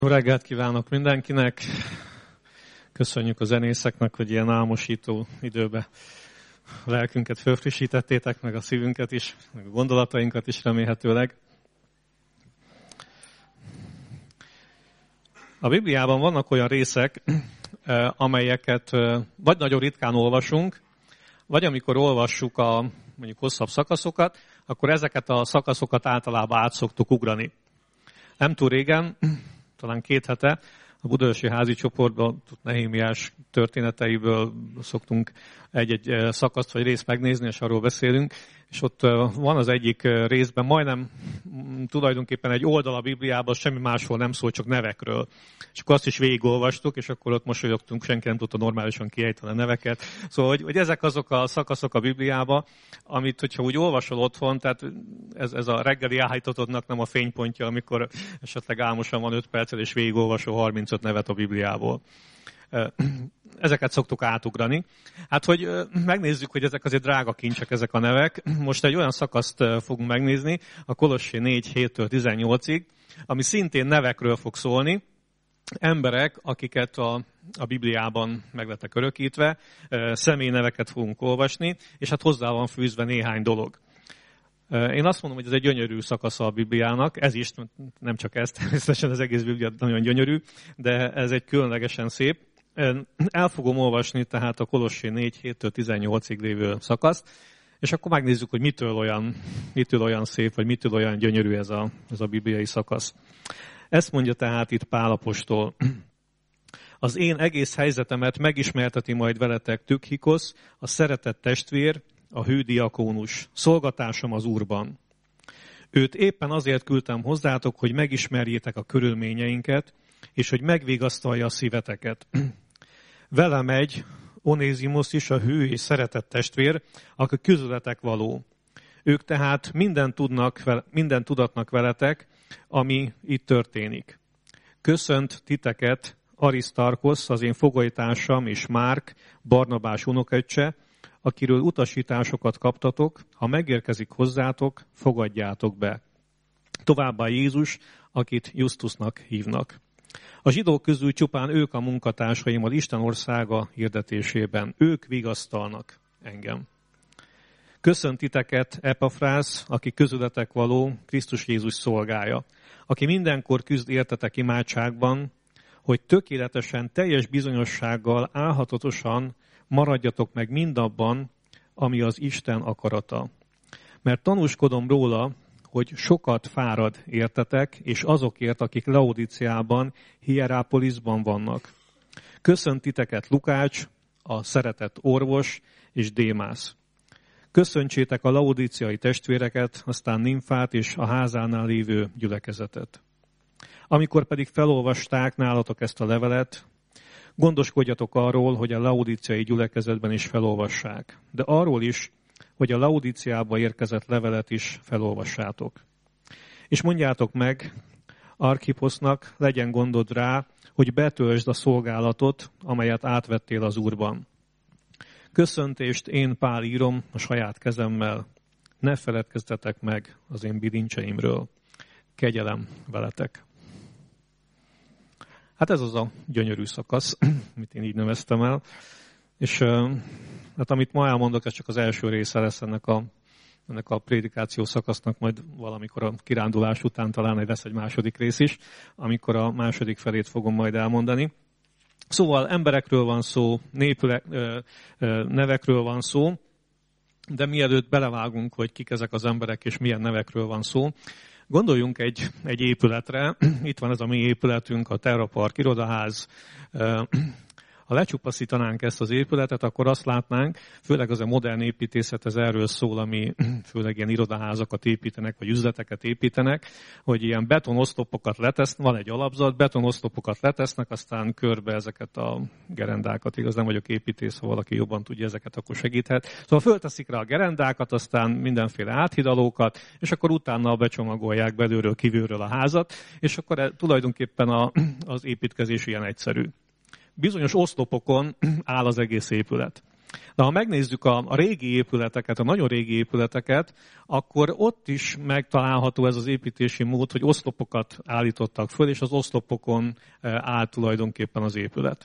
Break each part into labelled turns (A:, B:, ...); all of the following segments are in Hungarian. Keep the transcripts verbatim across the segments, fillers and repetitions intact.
A: Jó reggelt kívánok mindenkinek! Köszönjük a zenészeknek, hogy ilyen álmosító időben a lelkünket fölfrissítettétek, meg a szívünket is, meg a gondolatainkat is remélhetőleg. A Bibliában vannak olyan részek, amelyeket vagy nagyon ritkán olvasunk, vagy amikor olvassuk a mondjuk hosszabb szakaszokat, akkor ezeket a szakaszokat általában át szoktuk ugrani. Nem túl régen, talán két hete, a budaörsi házi csoportban Nehémiás történeteiből szoktunk egy-egy szakaszt vagy részt megnézni, és arról beszélünk. És ott van az egyik részben, majdnem tulajdonképpen egy oldal a Bibliában, semmi máshol nem szól, csak nevekről. És akkor azt is végigolvastuk, és akkor ott mosolyogtunk, senki nem tudta normálisan kiejteni a neveket. Szóval, hogy, hogy ezek azok a szakaszok a Bibliában, amit, hogyha úgy olvasol otthon, tehát ez, ez a reggeli áhítatodnak nem a fénypontja, amikor esetleg álmosan van öt perccel, és végigolvasol harmincöt nevet a Bibliából. Ezeket szoktuk átugrani. Hát, hogy megnézzük, hogy ezek azért drága kincsek, ezek a nevek. Most egy olyan szakaszt fogunk megnézni, a Kolossé négy héttől tizennyolcig, ami szintén nevekről fog szólni. Emberek, akiket a, a Bibliában meg lettek örökítve, személyneveket fogunk olvasni, és hát hozzá van fűzve néhány dolog. Én azt mondom, hogy ez egy gyönyörű szakasza a Bibliának, ez is, nem csak ez, természetesen az egész Biblia nagyon gyönyörű, de ez egy különlegesen szép. El fogom olvasni tehát a Kolossé négy héttől tizennyolcig lévő szakaszt, és akkor megnézzük, hogy mitől olyan, mitől olyan szép, vagy mitől olyan gyönyörű ez a, ez a bibliai szakasz. Ezt mondja tehát itt Pál apostol. Az én egész helyzetemet megismerteti majd veletek Tükhikosz, a szeretett testvér, a hű diakónus, szolgatásom az Úrban. Őt éppen azért küldtem hozzátok, hogy megismerjétek a körülményeinket, és hogy megvigasztalja a szíveteket. Vele megy Onézimosz is, a hű és szeretett testvér, aki közületek való. Ők tehát minden, tudnak, minden tudatnak veletek, ami itt történik. Köszönt titeket Arisztarkosz, az én fogolytársam, és Márk, Barnabás unokaöccse, akiről utasításokat kaptatok, ha megérkezik hozzátok, fogadjátok be. Továbbá Jézus, akit Justusnak hívnak. A zsidók közül csupán ők a munkatársaim az Isten országa hirdetésében. Ők vigasztalnak engem. Köszönt titeket Epafrász, aki közületek való, Krisztus Jézus szolgája, aki mindenkor küzd értetek imádságban, hogy tökéletesen, teljes bizonyossággal, álhatatosan maradjatok meg mindabban, ami az Isten akarata. Mert tanúskodom róla, hogy sokat fárad értetek, és azokért, akik Laodiciában, Hierápolisban vannak. Köszönt titeket Lukács, a szeretett orvos, és Démász. Köszöntsétek a laodiciai testvéreket, aztán Nimfát és a házánál lévő gyülekezetet. Amikor pedig felolvasták nálatok ezt a levelet, gondoskodjatok arról, hogy a laodiciai gyülekezetben is felolvassák, de arról is, hogy a Laodiciába érkezett levelet is felolvassátok. És mondjátok meg Arkhiposznak, legyen gondod rá, hogy betöltsd a szolgálatot, amelyet átvettél az Úrban. Köszöntést én Pál írom a saját kezemmel, ne feledkezzetek meg az én bilincseimről. Kegyelem veletek. Hát ez az a gyönyörű szakasz, amit én így neveztem el. És hát amit ma elmondok, ez csak az első része lesz ennek a, ennek a prédikáció szakasznak, majd valamikor a kirándulás után talán lesz egy második rész is, amikor a második felét fogom majd elmondani. Szóval emberekről van szó, népüle, nevekről van szó, de mielőtt belevágunk, hogy kik ezek az emberek és milyen nevekről van szó, gondoljunk egy, egy épületre. Itt van ez a mi épületünk, a Terra Park irodaház. Ha lecsupaszítanánk ezt az épületet, akkor azt látnánk, főleg az a modern építészet, ez erről szól, ami főleg ilyen irodaházakat építenek, vagy üzleteket építenek, hogy ilyen betonoszlopokat letesznek, van egy alapzat, betonoszlopokat letesznek, aztán körbe ezeket a gerendákat, igaz, nem vagyok építész, ha valaki jobban tudja ezeket, akkor segíthet. Szóval fölteszik rá a gerendákat, aztán mindenféle áthidalókat, és akkor utána becsomagolják belülről, kívülről a házat, és akkor tulajdonképpen a, az építkezés ilyen egyszerű. Bizonyos oszlopokon áll az egész épület. De ha megnézzük a, a régi épületeket, a nagyon régi épületeket, akkor ott is megtalálható ez az építési mód, hogy oszlopokat állítottak föl, és az oszlopokon áll tulajdonképpen az épület.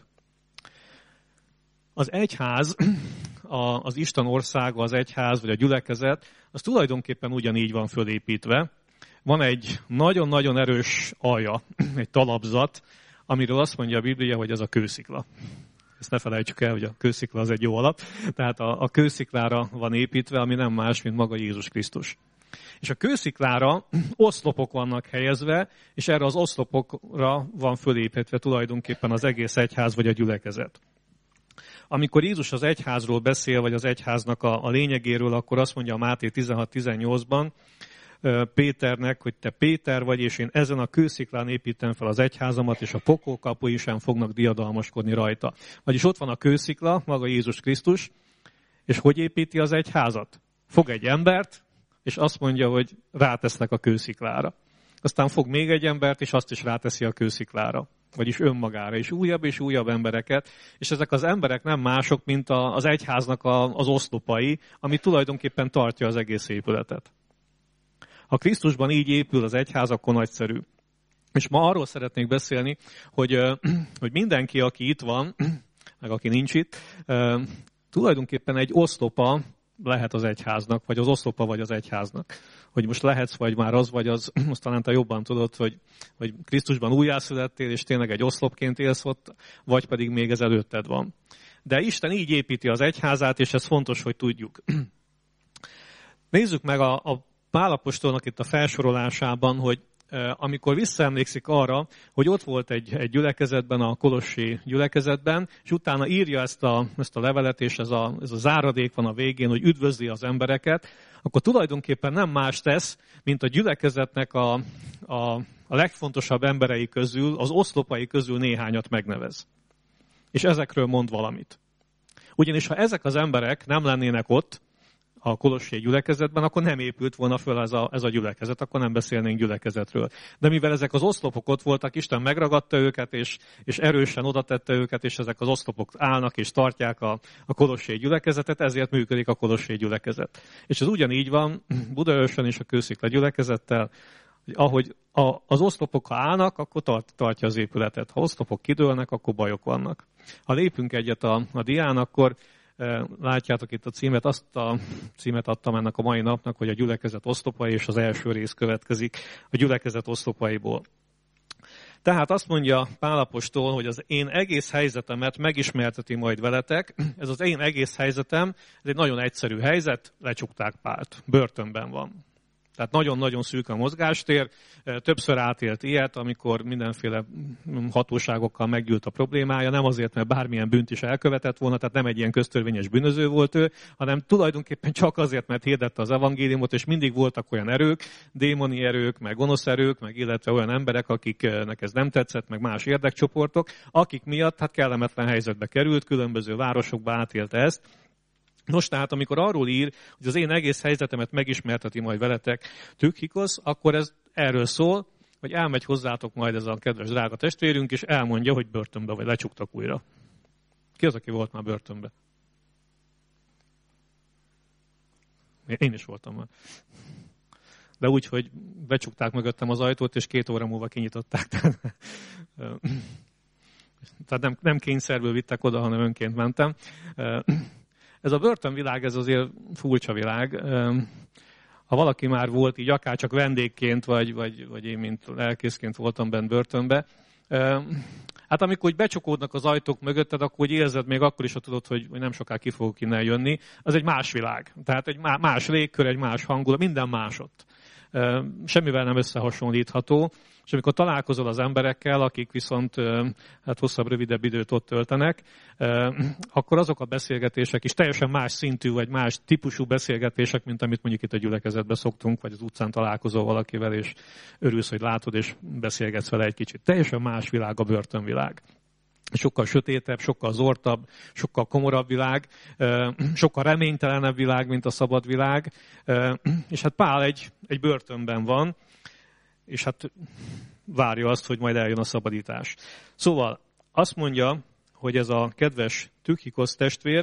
A: Az egyház, az Isten országa, az egyház vagy a gyülekezet, az tulajdonképpen ugyanígy van fölépítve. Van egy nagyon-nagyon erős alja, egy talapzat, amiről azt mondja a Biblia, hogy ez a kőszikla. Ezt ne felejtsük el, hogy a kőszikla az egy jó alap. Tehát a, a kősziklára van építve, ami nem más, mint maga Jézus Krisztus. És a kősziklára oszlopok vannak helyezve, és erre az oszlopokra van fölépítve tulajdonképpen az egész egyház vagy a gyülekezet. Amikor Jézus az egyházról beszél, vagy az egyháznak a, a lényegéről, akkor azt mondja a Máté tizenhat tizennyolcban Péternek, hogy te Péter vagy, és én ezen a kősziklán építem fel az egyházamat, és a pokol kapui sem fognak diadalmaskodni rajta. Vagyis ott van a kőszikla, maga Jézus Krisztus, és hogy építi az egyházat? Fog egy embert, és azt mondja, hogy rátesznek a kősziklára. Aztán fog még egy embert, és azt is ráteszi a kősziklára. Vagyis önmagára, és újabb és újabb embereket, és ezek az emberek nem mások, mint az egyháznak az oszlopai, ami tulajdonképpen tartja az egész épületet. Ha Krisztusban így épül az egyház, akkor nagyszerű. És ma arról szeretnék beszélni, hogy, hogy mindenki, aki itt van, meg aki nincs itt, tulajdonképpen egy oszlopa lehet az egyháznak, vagy az oszlopa vagy az egyháznak. Hogy most lehetsz, vagy már az, vagy az, most talán te jobban tudod, hogy, hogy Krisztusban újjászülettél, és tényleg egy oszlopként élsz ott, vagy pedig még ez előtted van. De Isten így építi az egyházát, és ez fontos, hogy tudjuk. Nézzük meg a, a Pál apostolnak itt a felsorolásában, hogy amikor visszaemlékszik arra, hogy ott volt egy, egy gyülekezetben, a kolossi gyülekezetben, és utána írja ezt a, ezt a levelet, és ez a, ez a záradék van a végén, hogy üdvözli az embereket, akkor tulajdonképpen nem más tesz, mint a gyülekezetnek a, a, a legfontosabb emberei közül, az oszlopai közül néhányat megnevez. És ezekről mond valamit. Ugyanis ha ezek az emberek nem lennének ott, a kolossi gyülekezetben, akkor nem épült volna föl ez a, ez a gyülekezet, akkor nem beszélnénk gyülekezetről. De mivel ezek az oszlopok ott voltak, Isten megragadta őket, és, és erősen oda tette őket, és ezek az oszlopok állnak és tartják a, a kolossi gyülekezetet, ezért működik a kolossi gyülekezet. És ez ugyanígy van Budaörsön és a Kőszikla gyülekezettel, hogy ahogy a, az oszlopok ha állnak, akkor tart, tartja az épületet. Ha oszlopok kidőlnek, akkor bajok vannak. Ha lépünk egyet a, a dián, akkor látjátok itt a címet, azt a címet adtam ennek a mai napnak, hogy a gyülekezet oszlopai, és az első rész következik a gyülekezet oszlopaiból. Tehát azt mondja Pál apostol, hogy az én egész helyzetemet megismerteti majd veletek. Ez az én egész helyzetem, ez egy nagyon egyszerű helyzet, lecsukták Pált, börtönben van. Tehát nagyon-nagyon szűk a mozgástér. Többször átélt ilyet, amikor mindenféle hatóságokkal meggyűlt a problémája, nem azért, mert bármilyen bűnt is elkövetett volna, tehát nem egy ilyen köztörvényes bűnöző volt ő, hanem tulajdonképpen csak azért, mert hirdette az evangéliumot, és mindig voltak olyan erők, démoni erők, meg gonosz erők, meg illetve olyan emberek, akiknek ez nem tetszett, meg más érdekcsoportok, akik miatt hát kellemetlen helyzetbe került, különböző városokba átélte ezt. Nos, tehát amikor arról ír, hogy az én egész helyzetemet megismerteti majd veletek Tükhikosz, akkor ez erről szól, hogy elmegy hozzátok majd ez a kedves drága testvérünk, és elmondja, hogy börtönbe vagy, lecsuktak újra. Ki az, aki volt már börtönbe? Én is voltam már. De úgy, hogy becsukták mögöttem az ajtót, és két óra múlva kinyitották. Tehát nem, nem kényszerből vittek oda, hanem önként mentem. Ez a börtönvilág, ez azért furcsa világ. Ha valaki már volt így akár csak vendégként, vagy, vagy, vagy én, mint lelkészként voltam bent börtönbe, hát amikor úgy becsukódnak az ajtók mögötted, akkor úgy érzed még akkor is, ha tudod, hogy nem soká ki fogok innen jönni. Az egy más világ. Tehát egy más légkör, egy más hangulat, minden más ott. Semmivel nem összehasonlítható, és amikor találkozol az emberekkel, akik viszont hát hosszabb, rövidebb időt ott töltenek, akkor azok a beszélgetések is teljesen más szintű, vagy más típusú beszélgetések, mint amit mondjuk itt a gyülekezetben szoktunk, vagy az utcán találkozol valakivel, és örülsz, hogy látod, és beszélgetsz vele egy kicsit. Teljesen más világ a börtönvilág. Sokkal sötétebb, sokkal zortabb, sokkal komorabb világ, sokkal reménytelenebb világ, mint a szabad világ. És hát Pál egy, egy börtönben van, és hát várja azt, hogy majd eljön a szabadítás. Szóval azt mondja, hogy ez a kedves Tükhikosz testvér,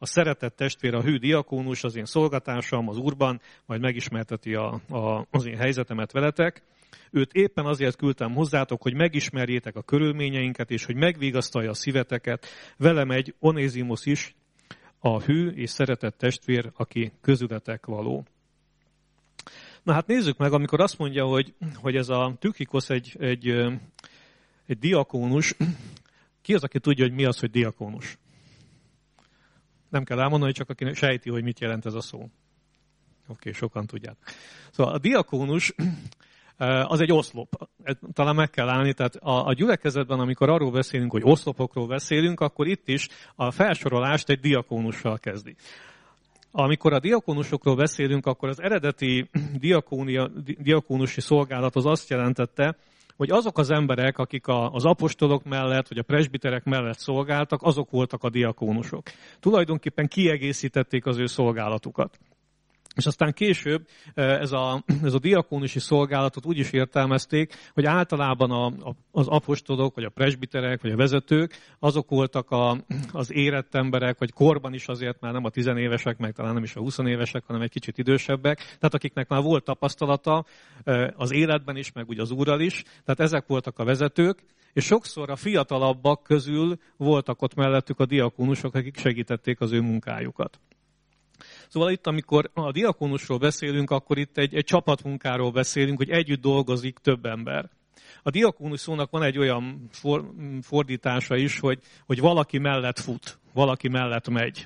A: a szeretett testvér, a hű diakónus, az én szolgatársam az Úrban, majd megismerteti a, a, az én helyzetemet veletek. Őt éppen azért küldtem hozzátok, hogy megismerjétek a körülményeinket, és hogy megvigasztalja a szíveteket. Vele megy Onézimosz is, a hű és szeretett testvér, aki közületek való. Na hát nézzük meg, amikor azt mondja, hogy, hogy ez a Tükhikosz egy, egy, egy diakónus, ki az, aki tudja, hogy mi az, hogy diakónus? Nem kell elmondani, csak aki sejti, hogy mit jelent ez a szó. Oké, okay, sokan tudják. Szóval a diakónus az egy oszlop. Talán meg kell állni, tehát a, a gyülekezetben, amikor arról beszélünk, hogy oszlopokról beszélünk, akkor itt is a felsorolást egy diakónussal kezdi. Amikor a diakónusokról beszélünk, akkor az eredeti diakónia, diakónusi szolgálat az azt jelentette, hogy azok az emberek, akik az apostolok mellett, vagy a presbiterek mellett szolgáltak, azok voltak a diakónusok. Tulajdonképpen kiegészítették az ő szolgálatukat. És aztán később ez a, ez a diakónusi szolgálatot úgy is értelmezték, hogy általában a, a, az apostolok, vagy a presbiterek, vagy a vezetők, azok voltak a, az érett emberek, vagy korban is azért már nem a tizenévesek, meg talán nem is a huszonévesek, hanem egy kicsit idősebbek, tehát akiknek már volt tapasztalata az életben is, meg ugye az Úrral is, tehát ezek voltak a vezetők, és sokszor a fiatalabbak közül voltak ott mellettük a diakónusok, akik segítették az ő munkájukat. Szóval itt, amikor a diakónusról beszélünk, akkor itt egy, egy csapatmunkáról beszélünk, hogy együtt dolgozik több ember. A diakónus szónak van egy olyan for, fordítása is, hogy, hogy valaki mellett fut, valaki mellett megy.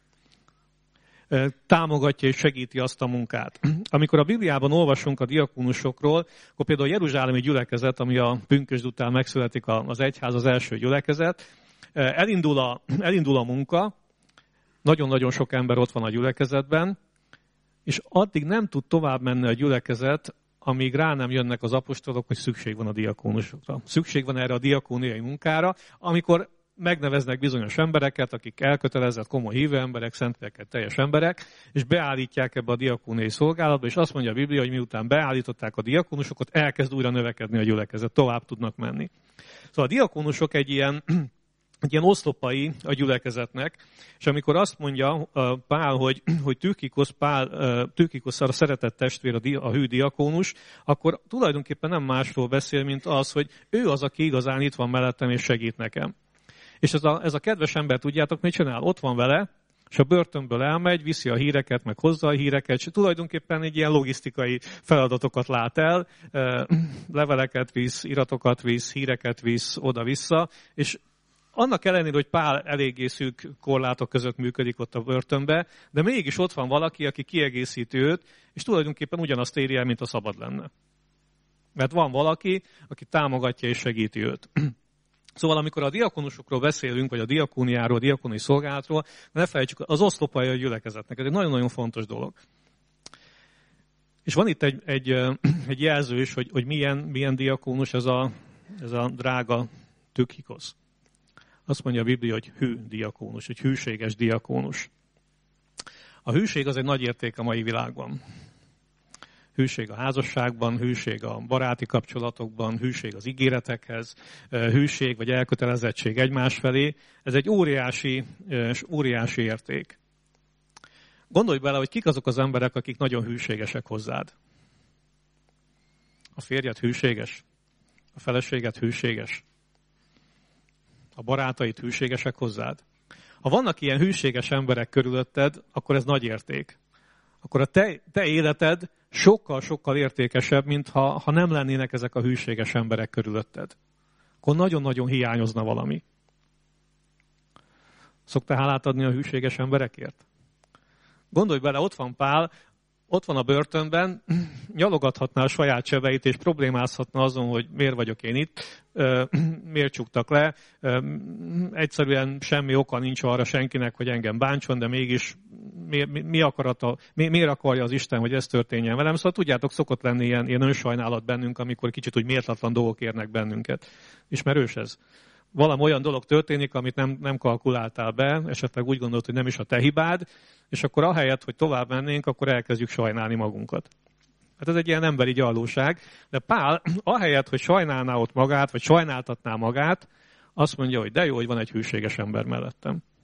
A: Támogatja és segíti azt a munkát. Amikor a Bibliában olvasunk a diakónusokról, akkor például a jeruzsálemi gyülekezet, ami a pünkösd után megszületik az egyház, az első gyülekezet, elindul a, elindul a munka, nagyon-nagyon sok ember ott van a gyülekezetben, és addig nem tud tovább menni a gyülekezet, amíg rá nem jönnek az apostolok, hogy szükség van a diakónusokra. Szükség van erre a diakóniai munkára, amikor megneveznek bizonyos embereket, akik elkötelezett, komoly hívő emberek, szentlélekkel teljes emberek, és beállítják ebbe a diakóniai szolgálatba, és azt mondja a Biblia, hogy miután beállították a diakónusokat, elkezd újra növekedni a gyülekezet, tovább tudnak menni. Szóval a diakónusok egy ilyen egy ilyen oszlopai a gyülekezetnek, és amikor azt mondja Pál, hogy, hogy Tükhikosz, Pál, Tükhikosz a szeretett testvér, a, a hű diakónus, akkor tulajdonképpen nem másról beszél, mint az, hogy ő az, aki igazán itt van mellettem és segít nekem. És ez a, ez a kedves ember, tudjátok, mit csinál? Ott van vele, és a börtönből elmegy, viszi a híreket, meg hozza a híreket, és tulajdonképpen egy ilyen logisztikai feladatokat lát el, leveleket visz, iratokat visz, híreket visz oda-vissza, és annak ellenére, hogy Pál eléggé szűk korlátok között működik ott a börtönbe, de mégis ott van valaki, aki kiegészíti őt, és tulajdonképpen ugyanazt éri el, mint a szabad lenne. Mert van valaki, aki támogatja és segíti őt. Szóval amikor a diakonusokról beszélünk, vagy a diakóniáról, a diakóniai szolgálatról, ne felejtsük, az oszlopai a gyülekezetnek. Ez egy nagyon-nagyon fontos dolog. És van itt egy, egy, egy jelző is, hogy, hogy milyen, milyen diakónus ez a, ez a drága Tükhikosz. Azt mondja a Biblia, hogy hű diakónus, hogy hűséges diakónus. A hűség az egy nagy érték a mai világban. Hűség a házasságban, hűség a baráti kapcsolatokban, hűség az ígéretekhez, hűség vagy elkötelezettség egymás felé. Ez egy óriási, óriási érték. Gondolj bele, hogy kik azok az emberek, akik nagyon hűségesek hozzád. A férjed hűséges, a feleséged hűséges, a barátaid hűségesek hozzád. Ha vannak ilyen hűséges emberek körülötted, akkor ez nagy érték. Akkor a te, te életed sokkal-sokkal értékesebb, mint ha, ha nem lennének ezek a hűséges emberek körülötted. Akkor nagyon-nagyon hiányozna valami. Szoktál hálát adni a hűséges emberekért? Gondolj bele, ott van Pál, ott van a börtönben, nyalogathatná a saját sebeit, és problémázhatna azon, hogy miért vagyok én itt, miért csuktak le. Egyszerűen semmi oka nincs arra senkinek, hogy engem bántson, de mégis mi, mi, mi akarata, mi, miért akarja az Isten, hogy ez történjen velem. Szóval tudjátok, szokott lenni ilyen, ilyen önsajnálat bennünk, amikor kicsit úgy méltatlan dolgok érnek bennünket. Ismerős ez? Valami olyan dolog történik, amit nem, nem kalkuláltál be, esetleg úgy gondolod, hogy nem is a te hibád, és akkor ahelyett, hogy tovább mennénk, akkor elkezdjük sajnálni magunkat. Hát ez egy ilyen emberi gyarlóság, de Pál ahelyett, hogy sajnálná ott magát, vagy sajnáltatná magát, azt mondja, hogy de jó, hogy van egy hűséges ember mellettem.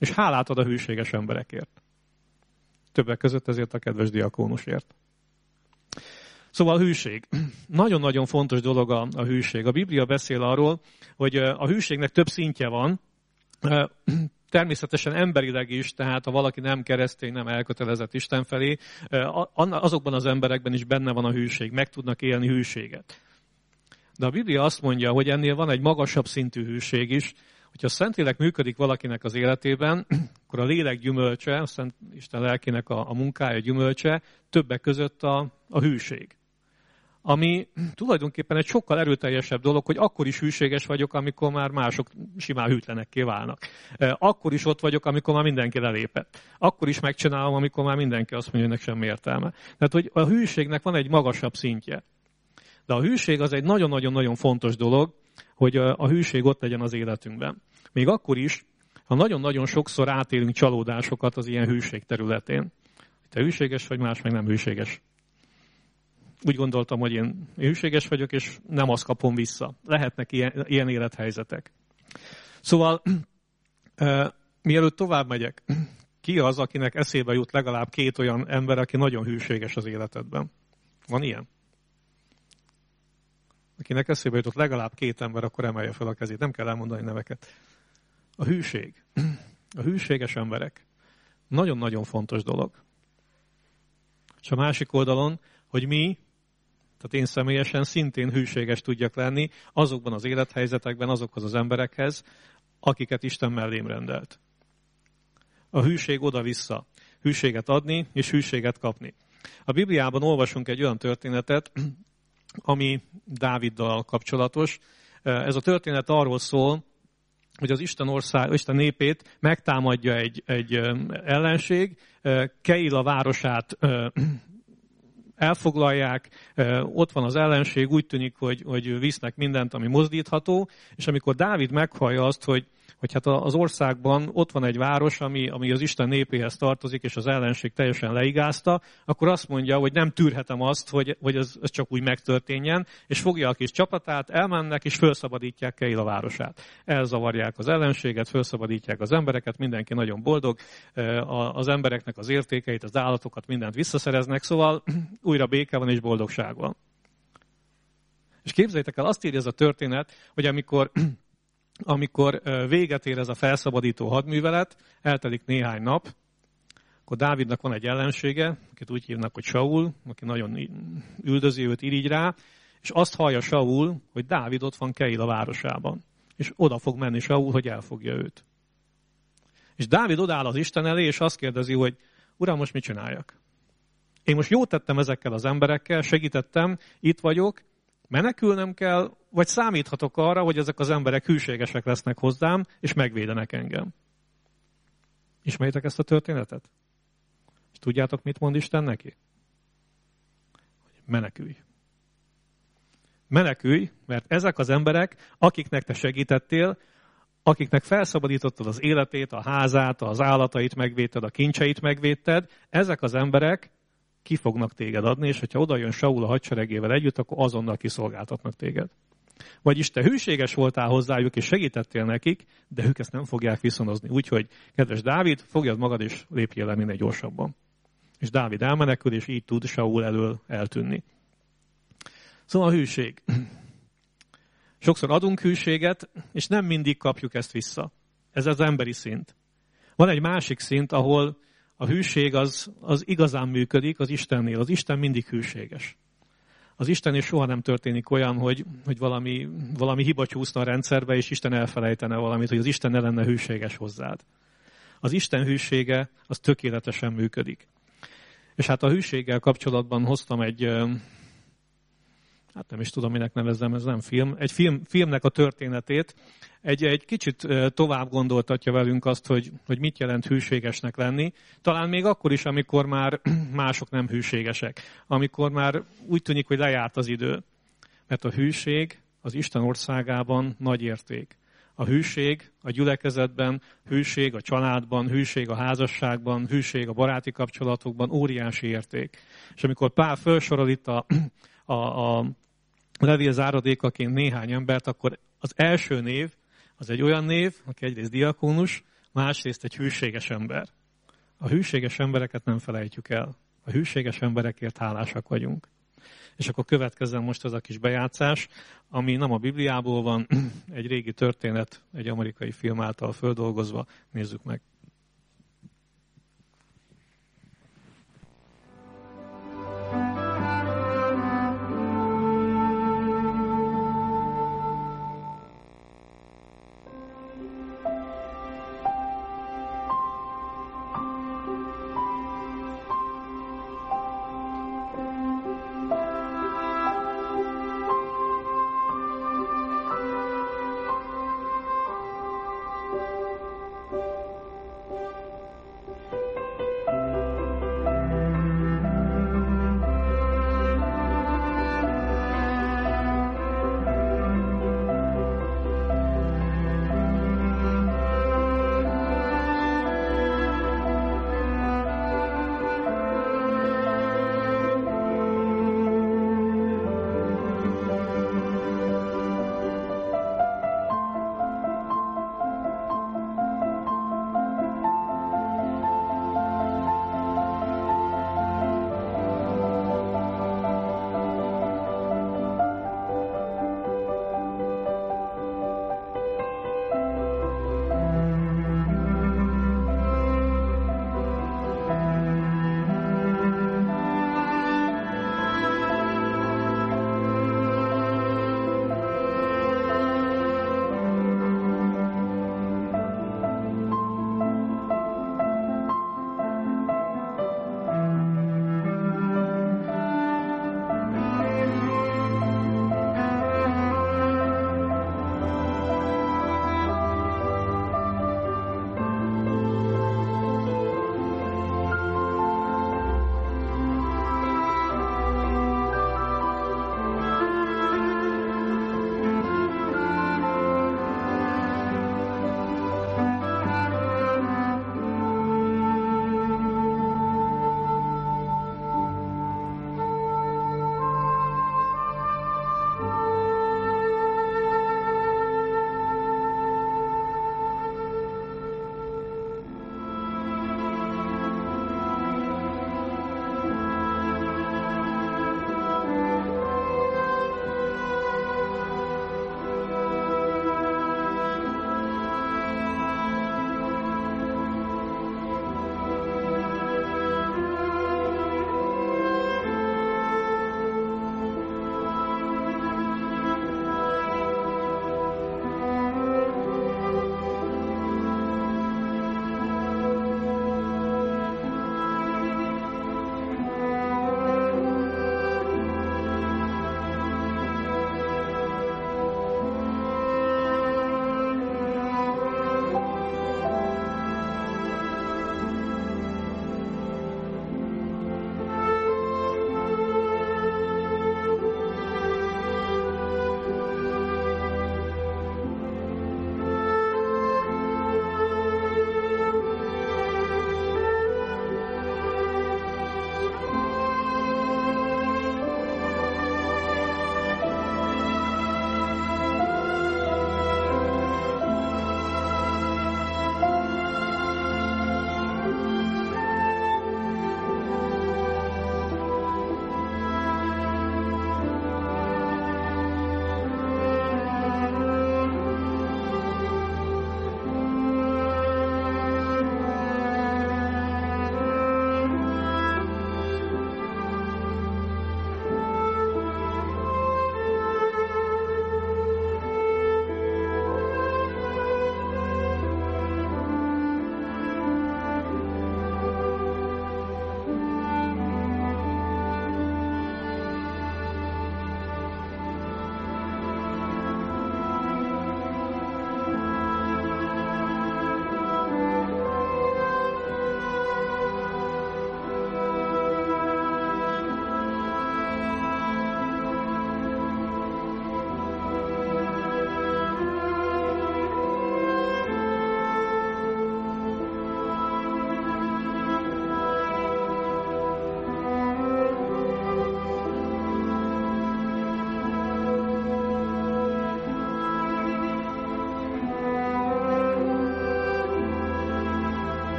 A: És hálát ad a hűséges emberekért. Többek között ezért a kedves diakónusért. Szóval a hűség. Nagyon-nagyon fontos dolog a, a hűség. A Biblia beszél arról, hogy a hűségnek több szintje van. Természetesen emberileg is, tehát ha valaki nem keresztény, nem elkötelezett Isten felé, azokban az emberekben is benne van a hűség, meg tudnak élni hűséget. De a Biblia azt mondja, hogy ennél van egy magasabb szintű hűség is, hogyha a Szentlélek működik valakinek az életében, akkor a lélek gyümölcse, a Szent Isten lelkének a, a munkája gyümölcse, többek között a, a hűség. Ami tulajdonképpen egy sokkal erőteljesebb dolog, hogy akkor is hűséges vagyok, amikor már mások simán hűtlenekké válnak. Akkor is ott vagyok, amikor már mindenki lelépett. Akkor is megcsinálom, amikor már mindenki azt mondja, hogy ennek semmi értelme. Tehát, hogy a hűségnek van egy magasabb szintje. De a hűség az egy nagyon-nagyon-nagyon fontos dolog, hogy a hűség ott legyen az életünkben. Még akkor is, ha nagyon-nagyon sokszor átélünk csalódásokat az ilyen hűség területén. Te hűséges vagy, más meg nem hűséges. Úgy gondoltam, hogy én hűséges vagyok, és nem azt kapom vissza. Lehetnek ilyen, ilyen élethelyzetek. Szóval, e, mielőtt tovább megyek, ki az, akinek eszébe jut legalább két olyan ember, aki nagyon hűséges az életedben? Van ilyen? Akinek eszébe jutott legalább két ember, akkor emelje fel a kezét. Nem kell elmondani neveket. A hűség. A hűséges emberek. Nagyon-nagyon fontos dolog. És a másik oldalon, hogy mi, tehát én személyesen szintén hűséges tudjak lenni azokban az élethelyzetekben, azokhoz az emberekhez, akiket Isten mellém rendelt. A hűség oda-vissza. Hűséget adni és hűséget kapni. A Bibliában olvasunk egy olyan történetet, ami Dáviddal kapcsolatos. Ez a történet arról szól, hogy az Isten ország, Isten népét megtámadja egy, egy ellenség, Keila városát elfoglalják, ott van az ellenség, úgy tűnik, hogy, hogy visznek mindent, ami mozdítható, és amikor Dávid meghallja azt, hogy, hogy hát az országban ott van egy város, ami, ami az Isten népéhez tartozik, és az ellenség teljesen leigázta, akkor azt mondja, hogy nem tűrhetem azt, hogy, hogy ez, ez csak úgy megtörténjen, és fogja a kis csapatát, elmennek, és felszabadítják Keila városát. Elzavarják az ellenséget, felszabadítják az embereket, mindenki nagyon boldog, az embereknek az értékeit, az állatokat, mindent visszaszereznek, szóval újra béke van és boldogság van. És képzeljétek el, azt írja ez a történet, hogy amikor, amikor véget ér ez a felszabadító hadművelet, eltelik néhány nap, akkor Dávidnak van egy ellensége, akit úgy hívnak, hogy Saul, aki nagyon üldözi őt, irigy rá, és azt hallja Saul, hogy Dávid ott van Keila városában. És oda fog menni Saul, hogy elfogja őt. És Dávid odáll az Isten elé, és azt kérdezi, hogy Uram, most mit csináljak? Én most jót tettem ezekkel az emberekkel, segítettem, itt vagyok, menekülnem kell, vagy számíthatok arra, hogy ezek az emberek hűségesek lesznek hozzám, és megvédenek engem. Ismeritek ezt a történetet? És tudjátok, mit mond Isten neki? Menekülj. Menekülj, mert ezek az emberek, akiknek te segítettél, akiknek felszabadítottad az életét, a házát, az állatait megvédted, a kincseit megvédted, ezek az emberek ki fognak téged adni, és hogyha oda jön Saul a hadseregével együtt, akkor azonnal kiszolgáltatnak téged. Vagyis te hűséges voltál hozzájuk, és segítettél nekik, de ők ezt nem fogják viszonozni. Úgyhogy, kedves Dávid, fogjad magad, és lépjél le minél gyorsabban. És Dávid elmenekül, és így tud Saul elől eltűnni. Szóval a hűség. Sokszor adunk hűséget, és nem mindig kapjuk ezt vissza. Ez az emberi szint. Van egy másik szint, ahol a hűség az, az igazán működik az Istennél. Az Isten mindig hűséges. Az Istennél soha nem történik olyan, hogy, hogy valami, valami hiba csúszna a rendszerbe, és Isten elfelejtene valamit, hogy az Isten ne lenne hűséges hozzád. Az Isten hűsége az tökéletesen működik. És hát a hűséggel kapcsolatban hoztam egy, hát nem is tudom, minek nevezzem, ez nem film, egy film, filmnek a történetét. Egy, egy kicsit tovább gondoltatja velünk azt, hogy, hogy mit jelent hűségesnek lenni. Talán még akkor is, amikor már mások nem hűségesek. Amikor már úgy tűnik, hogy lejárt az idő. Mert a hűség az Isten országában nagy érték. A hűség a gyülekezetben, hűség a családban, hűség a házasságban, hűség a baráti kapcsolatokban óriási érték. És amikor Pál felsorol itt a, a, a levél záradékaként néhány embert, akkor az első név, az egy olyan név, aki egyrészt diakónus, Másrészt egy hűséges ember. A hűséges embereket nem felejtjük el. A hűséges emberekért hálásak vagyunk. És akkor következzen most az a kis bejátszás, ami nem a Bibliából van, egy régi történet, egy amerikai film által földolgozva. Nézzük meg.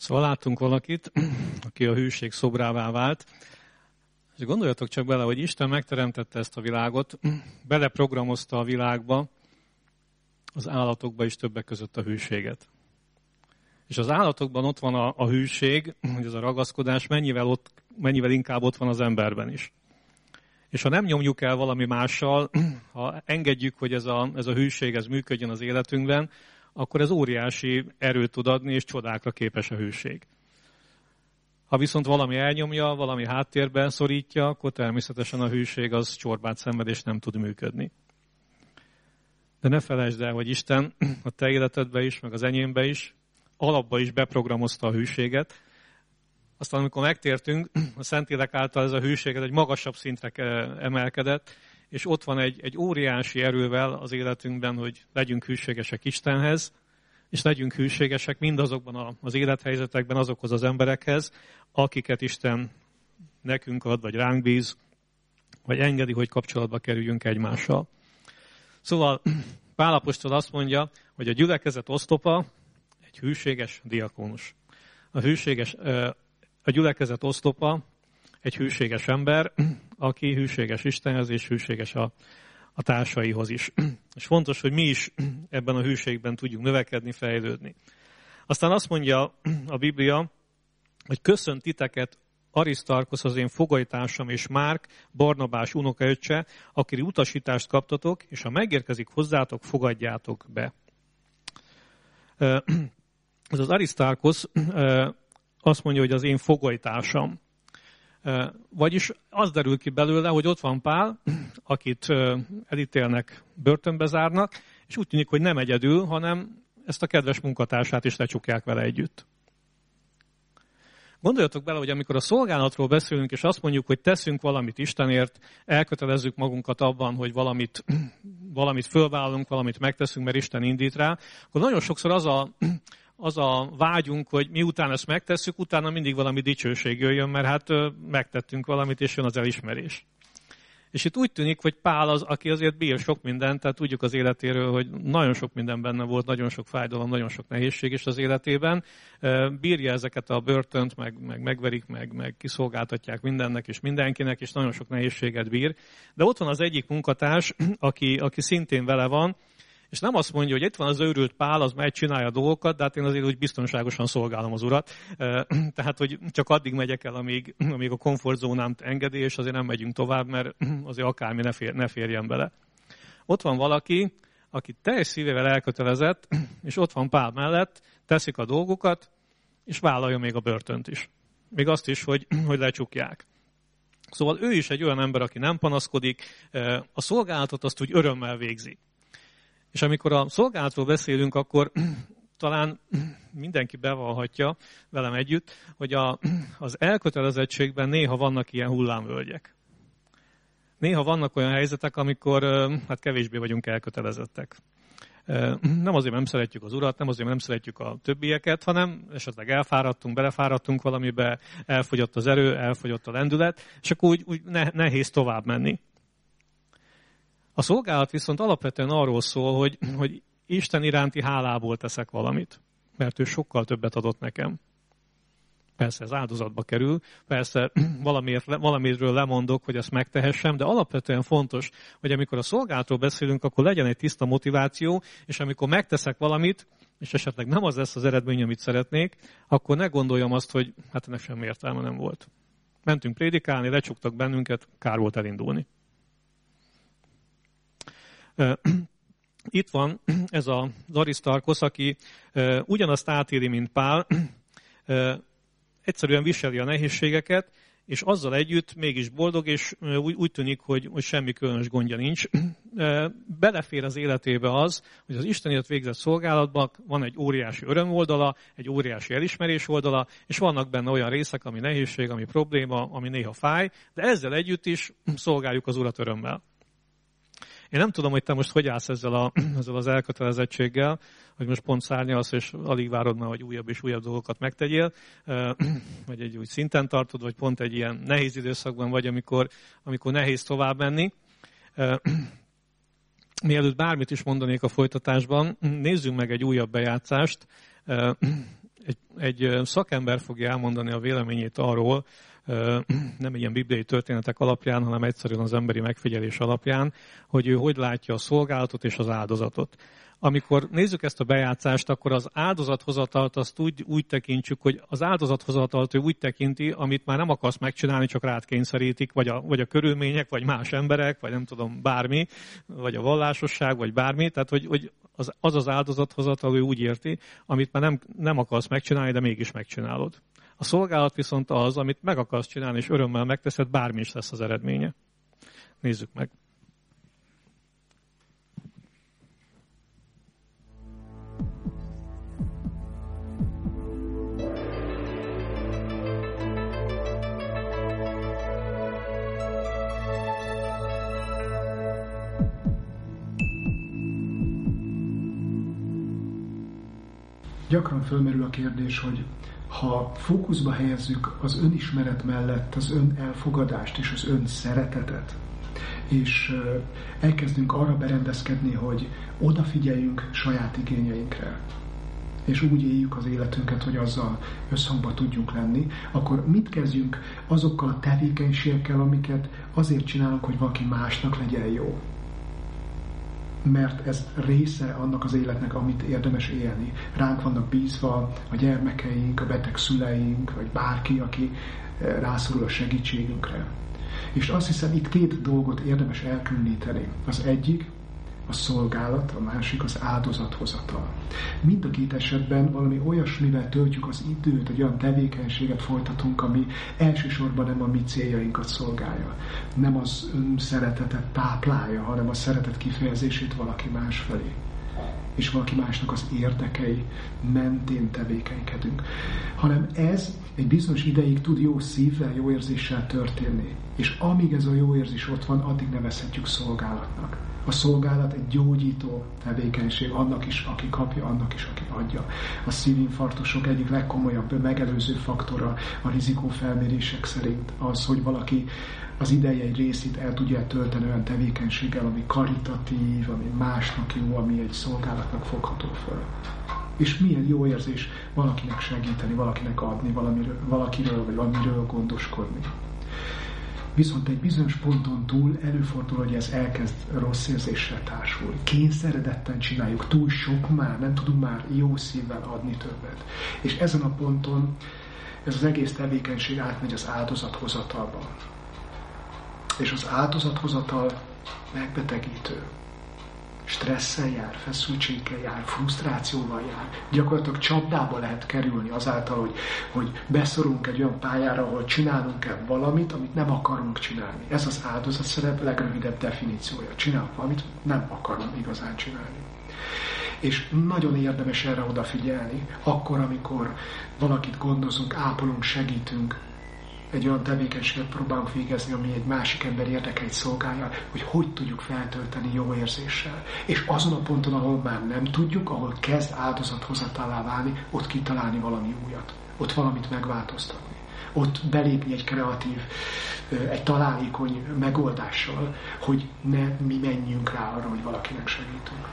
A: Szóval láttunk valakit, aki a hűség szobrává vált, és gondoljatok csak bele, hogy Isten megteremtette ezt a világot, beleprogramozta a világba, az állatokba is többek között a hűséget. És az állatokban ott van a, a hűség, hogy ez a ragaszkodás mennyivel, ott, mennyivel inkább ott van az emberben is. És ha nem nyomjuk el valami mással, ha engedjük, hogy ez a, ez a hűség ez működjön az életünkben, akkor ez óriási erőt tud adni, és csodákra képes a hűség. Ha viszont valami elnyomja, valami háttérben szorítja, akkor természetesen a hűség az csorbát szenved, és nem tud működni. De ne felejtsd el, hogy Isten a te életedbe is, meg az enyémbe is, alapba is beprogramozta a hűséget. Aztán amikor megtértünk, a Szentlélek által ez a hűség egy magasabb szintre emelkedett, és ott van egy, egy óriási erővel az életünkben, hogy legyünk hűségesek Istenhez, és legyünk hűségesek mindazokban az élethelyzetekben azokhoz az emberekhez, akiket Isten nekünk ad, vagy ránk bíz, vagy engedi, hogy kapcsolatba kerüljünk egymással. Szóval Pál apostol azt mondja, hogy a gyülekezet oszlopa egy hűséges diakónus. A, hűséges, a gyülekezet oszlopa egy hűséges ember, aki hűséges Istenhez és hűséges a, a társaihoz is. És fontos, hogy mi is ebben a hűségben tudjunk növekedni, fejlődni. Aztán azt mondja a Biblia, hogy köszönt titeket Arisztarkosz, az én fogolytársam, és Márk, Barnabás unokaöccse, akire utasítást kaptatok, és ha megérkezik hozzátok, fogadjátok be. Ez az Arisztarkosz azt mondja, hogy az én fogolytársam. Vagyis az derül ki belőle, hogy ott van Pál, akit elítélnek, börtönbe zárnak, és úgy tűnik, hogy nem egyedül, hanem ezt a kedves munkatársát is lecsukják vele együtt. Gondoljatok bele, hogy amikor a szolgálatról beszélünk, és azt mondjuk, hogy teszünk valamit Istenért, elkötelezzük magunkat abban, hogy valamit, valamit fölvállalunk, valamit megteszünk, mert Isten indít rá, akkor nagyon sokszor az a, az a vágyunk, hogy miután ezt megtesszük, utána mindig valami dicsőség jöjjön, mert hát megtettünk valamit, és jön az elismerés. És itt úgy tűnik, hogy Pál az, aki azért bír sok mindent, tehát tudjuk az életéről, hogy nagyon sok minden benne volt, nagyon sok fájdalom, nagyon sok nehézség is az életében. Bírja ezeket a börtönt, meg, meg megverik, meg, meg kiszolgáltatják mindennek és mindenkinek, és nagyon sok nehézséget bír. De ott van az egyik munkatárs, aki, aki szintén vele van, és nem azt mondja, hogy itt van az őrült Pál, az megy, csinálja a dolgokat, de hát én azért úgy biztonságosan szolgálom az Urat. Tehát, hogy csak addig megyek el, amíg, amíg a komfortzónámt engedi, és azért nem megyünk tovább, mert azért akármi ne, fér, ne férjen bele. Ott van valaki, aki teljes szívével elkötelezett, és ott van Pál mellett, teszik a dolgokat, és vállalja még a börtönt is. Még azt is, hogy, hogy lecsukják. Szóval ő is egy olyan ember, aki nem panaszkodik, a szolgálatot azt úgy örömmel végzi. És amikor a szolgálatról beszélünk, akkor talán mindenki bevallhatja velem együtt, hogy a, az elkötelezettségben néha vannak ilyen hullámvölgyek. Néha vannak olyan helyzetek, amikor hát kevésbé vagyunk elkötelezettek. Nem azért, nem szeretjük az Urat, nem azért, nem szeretjük a többieket, hanem esetleg elfáradtunk, belefáradtunk valamibe, elfogyott az erő, elfogyott a lendület, és akkor úgy, úgy nehéz tovább menni. A szolgálat viszont alapvetően arról szól, hogy, hogy Isten iránti hálából teszek valamit, mert ő sokkal többet adott nekem. Persze ez áldozatba kerül, persze valamiért, valamiről lemondok, hogy ezt megtehessem, de alapvetően fontos, hogy amikor a szolgálatról beszélünk, akkor legyen egy tiszta motiváció, és amikor megteszek valamit, és esetleg nem az lesz az eredmény, amit szeretnék, akkor ne gondoljam azt, hogy hát ennek semmi értelme nem volt. Mentünk prédikálni, lecsuktak bennünket, kár volt elindulni. Itt van ez az Arisztarkosz, aki ugyanazt átéli, mint Pál, egyszerűen viseli a nehézségeket, és azzal együtt mégis boldog, és úgy, úgy tűnik, hogy, hogy semmi különös gondja nincs. Belefér az életébe az, hogy az Istenért végzett szolgálatban van egy óriási öröm oldala, egy óriási elismerés oldala, és vannak benne olyan részek, ami nehézség, ami probléma, ami néha fáj, de ezzel együtt is szolgáljuk az Urat örömmel. Én nem tudom, hogy te most hogy állsz ezzel, a, ezzel az elkötelezettséggel, hogy most pont szárnyalsz, és alig várod már, hogy újabb és újabb dolgokat megtegyél, vagy egy úgy szinten tartod, vagy pont egy ilyen nehéz időszakban vagy, amikor, amikor nehéz tovább menni. Mielőtt bármit is mondanék a folytatásban, nézzünk meg egy újabb bejátszást. egy, egy szakember fogja elmondani a véleményét arról, nem ilyen bibliai történetek alapján, hanem egyszerűen az emberi megfigyelés alapján, hogy ő hogy látja a szolgálatot és az áldozatot. Amikor nézzük ezt a bejátszást, akkor az áldozathozatalt azt úgy, úgy tekintsük, hogy az áldozathozatalt ő úgy tekinti, amit már nem akarsz megcsinálni, csak rád kényszerítik, vagy a, vagy a körülmények, vagy más emberek, vagy nem tudom, bármi, vagy a vallásosság, vagy bármi. Tehát, hogy, hogy az, az az áldozathozatal ő úgy érti, amit már nem, nem akarsz megcsinálni, de mégis megcsinálod. A szolgálat viszont az, amit meg akarsz csinálni, és örömmel megteszed, bármi is lesz az eredménye. Nézzük meg.
B: Gyakran fölmerül a kérdés, hogy ha fókuszba helyezzük az önismeret mellett az ön elfogadást és az ön szeretetet, és elkezdünk arra berendezkedni, hogy odafigyeljünk saját igényeinkre, és úgy éljük az életünket, hogy azzal összhangba tudjunk lenni, akkor mit kezdjünk azokkal a tevékenységekkel, amiket azért csinálunk, hogy valaki másnak legyen jó? Mert ez része annak az életnek, amit érdemes élni. Ránk vannak bízva a gyermekeink, a beteg szüleink, vagy bárki, aki rászorul a segítségünkre. És azt hiszem, itt két dolgot érdemes elkülöníteni. Az egyik a szolgálat, a másik az áldozathozatal. Mind a két esetben valami olyasmivel töltjük az időt, egy olyan tevékenységet folytatunk, ami elsősorban nem a mi céljainkat szolgálja. Nem az önszeretetet táplálja, hanem a szeretet kifejezését valaki más felé. És valaki másnak az érdekei mentén tevékenykedünk. Hanem ez egy bizonyos ideig tud jó szívvel, jó érzéssel történni. És amíg ez a jó érzés ott van, addig nevezhetjük szolgálatnak. A szolgálat egy gyógyító tevékenység, annak is, aki kapja, annak is, aki adja. A szívinfarktusok egyik legkomolyabb megelőző faktora a rizikófelmérések szerint az, hogy valaki az ideje egy részét el tudja tölteni olyan tevékenységgel, ami karitatív, ami másnak jó, ami egy szolgálatnak fogható föl. És milyen jó érzés valakinek segíteni, valakinek adni, valamiről, valakiről vagy valamiről gondoskodni. Viszont egy bizonyos ponton túl előfordul, hogy ez elkezd rossz érzéssel társulni. Kényszeredetten csináljuk, túl sok már, nem tudunk már jó szívvel adni többet. És ezen a ponton ez az egész tevékenység átmegy az áldozathozatalba. És az áldozathozatal megbetegítő. Stresszel jár, feszültséggel jár, frusztrációval jár. Gyakorlatilag csapdába lehet kerülni azáltal, hogy, hogy beszorulunk egy olyan pályára, ahol csinálunk kell valamit, amit nem akarunk csinálni. Ez az áldozatszerep legrövidebb definíciója. Csinálunk valamit, nem akarom igazán csinálni. És nagyon érdemes erre odafigyelni, akkor, amikor valakit gondozunk, ápolunk, segítünk, egy olyan tevékenységet próbálunk végezni, ami egy másik ember érdekeit szolgálja, hogy hogy tudjuk feltölteni jó érzéssel. És azon a ponton, ahol már nem tudjuk, ahol kezd áldozathozatallá válni, ott kitalálni valami újat. Ott valamit megváltoztatni. Ott belépni egy kreatív, egy találékony megoldással, hogy ne mi menjünk rá arra, hogy valakinek segítünk.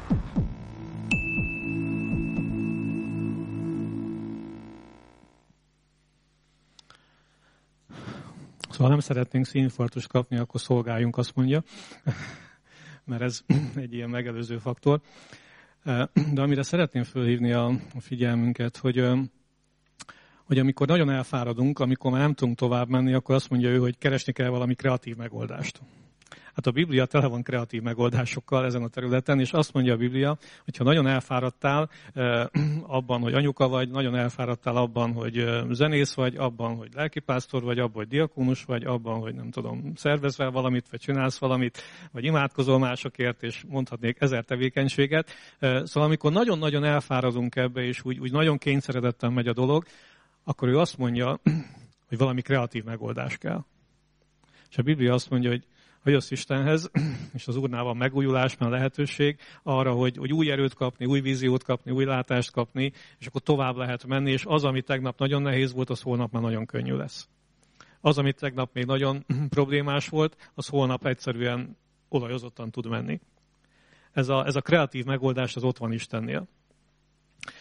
A: Szóval nem szeretnénk színinfarktust kapni, akkor szolgáljunk, azt mondja, mert ez egy ilyen megelőző faktor. De amire szeretném fölhívni a figyelmünket, hogy, hogy amikor nagyon elfáradunk, amikor már nem tudunk tovább menni, akkor azt mondja ő, hogy keresni kell valami kreatív megoldást. Hát a Biblia tele van kreatív megoldásokkal ezen a területen, és azt mondja a Biblia, hogyha nagyon elfáradtál eh, abban, hogy anyuka vagy, nagyon elfáradtál abban, hogy eh, zenész vagy, abban, hogy lelkipásztor vagy, abban, hogy diakónus vagy, abban, hogy nem tudom, szervezvel valamit, vagy csinálsz valamit, vagy imádkozol másokért, és mondhatnék ezer tevékenységet. Eh, szóval amikor nagyon-nagyon elfáradunk ebbe, és úgy, úgy nagyon kényszeredetten megy a dolog, akkor ő azt mondja, hogy valami kreatív megoldás kell. És a Biblia azt mondja, hogy ha jössz Istenhez, és az Úrnál van megújulás, van lehetőség arra, hogy, hogy új erőt kapni, új víziót kapni, új látást kapni, és akkor tovább lehet menni, és az, ami tegnap nagyon nehéz volt, az holnap már nagyon könnyű lesz. Az, ami tegnap még nagyon problémás volt, az holnap egyszerűen olajozottan tud menni. Ez a, ez a kreatív megoldás az ott van Istennél.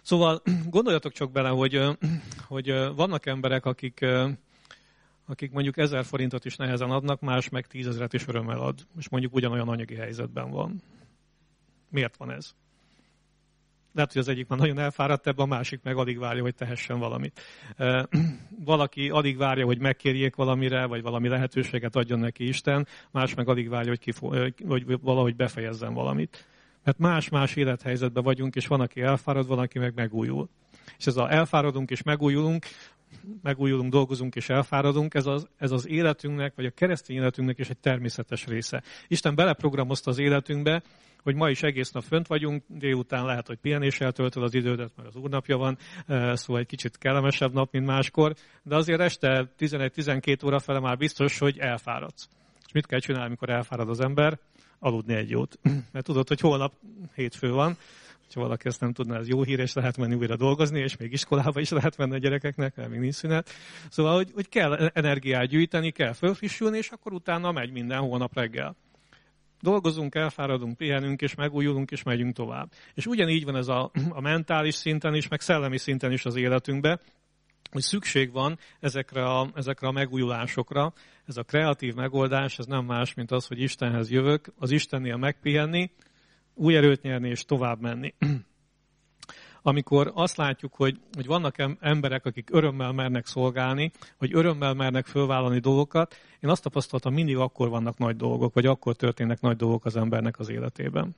A: Szóval gondoljatok csak bele, hogy, hogy vannak emberek, akik, akik mondjuk ezer forintot is nehezen adnak, más meg tízezret is örömmel ad, és mondjuk ugyanolyan anyagi helyzetben van. Miért van ez? Lehet, hogy az egyik már nagyon elfáradt ebben, a másik meg alig várja, hogy tehessen valamit. Valaki alig várja, hogy megkérjék valamire, vagy valami lehetőséget adjon neki Isten, más meg alig várja, hogy, kifo- hogy valahogy befejezzen valamit. Mert más-más élethelyzetben vagyunk, és van, aki elfárad, van, aki meg megújul. És ez az elfáradunk és megújulunk, megújulunk, dolgozunk és elfáradunk, ez az, ez az életünknek, vagy a keresztény életünknek is egy természetes része. Isten beleprogramozta az életünkbe, hogy ma is egész nap fönt vagyunk, délután lehet, hogy pihenéssel töltöd az idődet, mert az úrnapja van, szóval egy kicsit kellemesebb nap, mint máskor, de azért este tizenegy-tizenkét óra fele már biztos, hogy elfáradsz. És mit kell csinálni, amikor elfárad az ember? Aludni egy jót. Mert tudod, hogy holnap hétfő van, ha valaki ezt nem tudná, ez jó hír, és lehet menni újra dolgozni, és még iskolába is lehet menni a gyerekeknek, mert még nincs szünet. Szóval, hogy, hogy kell energiát gyűjteni, kell fölfrissülni, és akkor utána megy minden holnap reggel. Dolgozunk, elfáradunk, pihenünk, és megújulunk, és megyünk tovább. És ugyanígy van ez a, a mentális szinten is, meg szellemi szinten is az életünkben, hogy szükség van ezekre a, ezekre a megújulásokra. Ez a kreatív megoldás, ez nem más, mint az, hogy Istenhez jövök, az Istennél megpihenni, új erőt nyerni és tovább menni. Amikor azt látjuk, hogy, hogy vannak emberek, akik örömmel mernek szolgálni, hogy örömmel mernek fölvállalni dolgokat, én azt tapasztaltam, mindig akkor vannak nagy dolgok, vagy akkor történnek nagy dolgok az embernek az életében.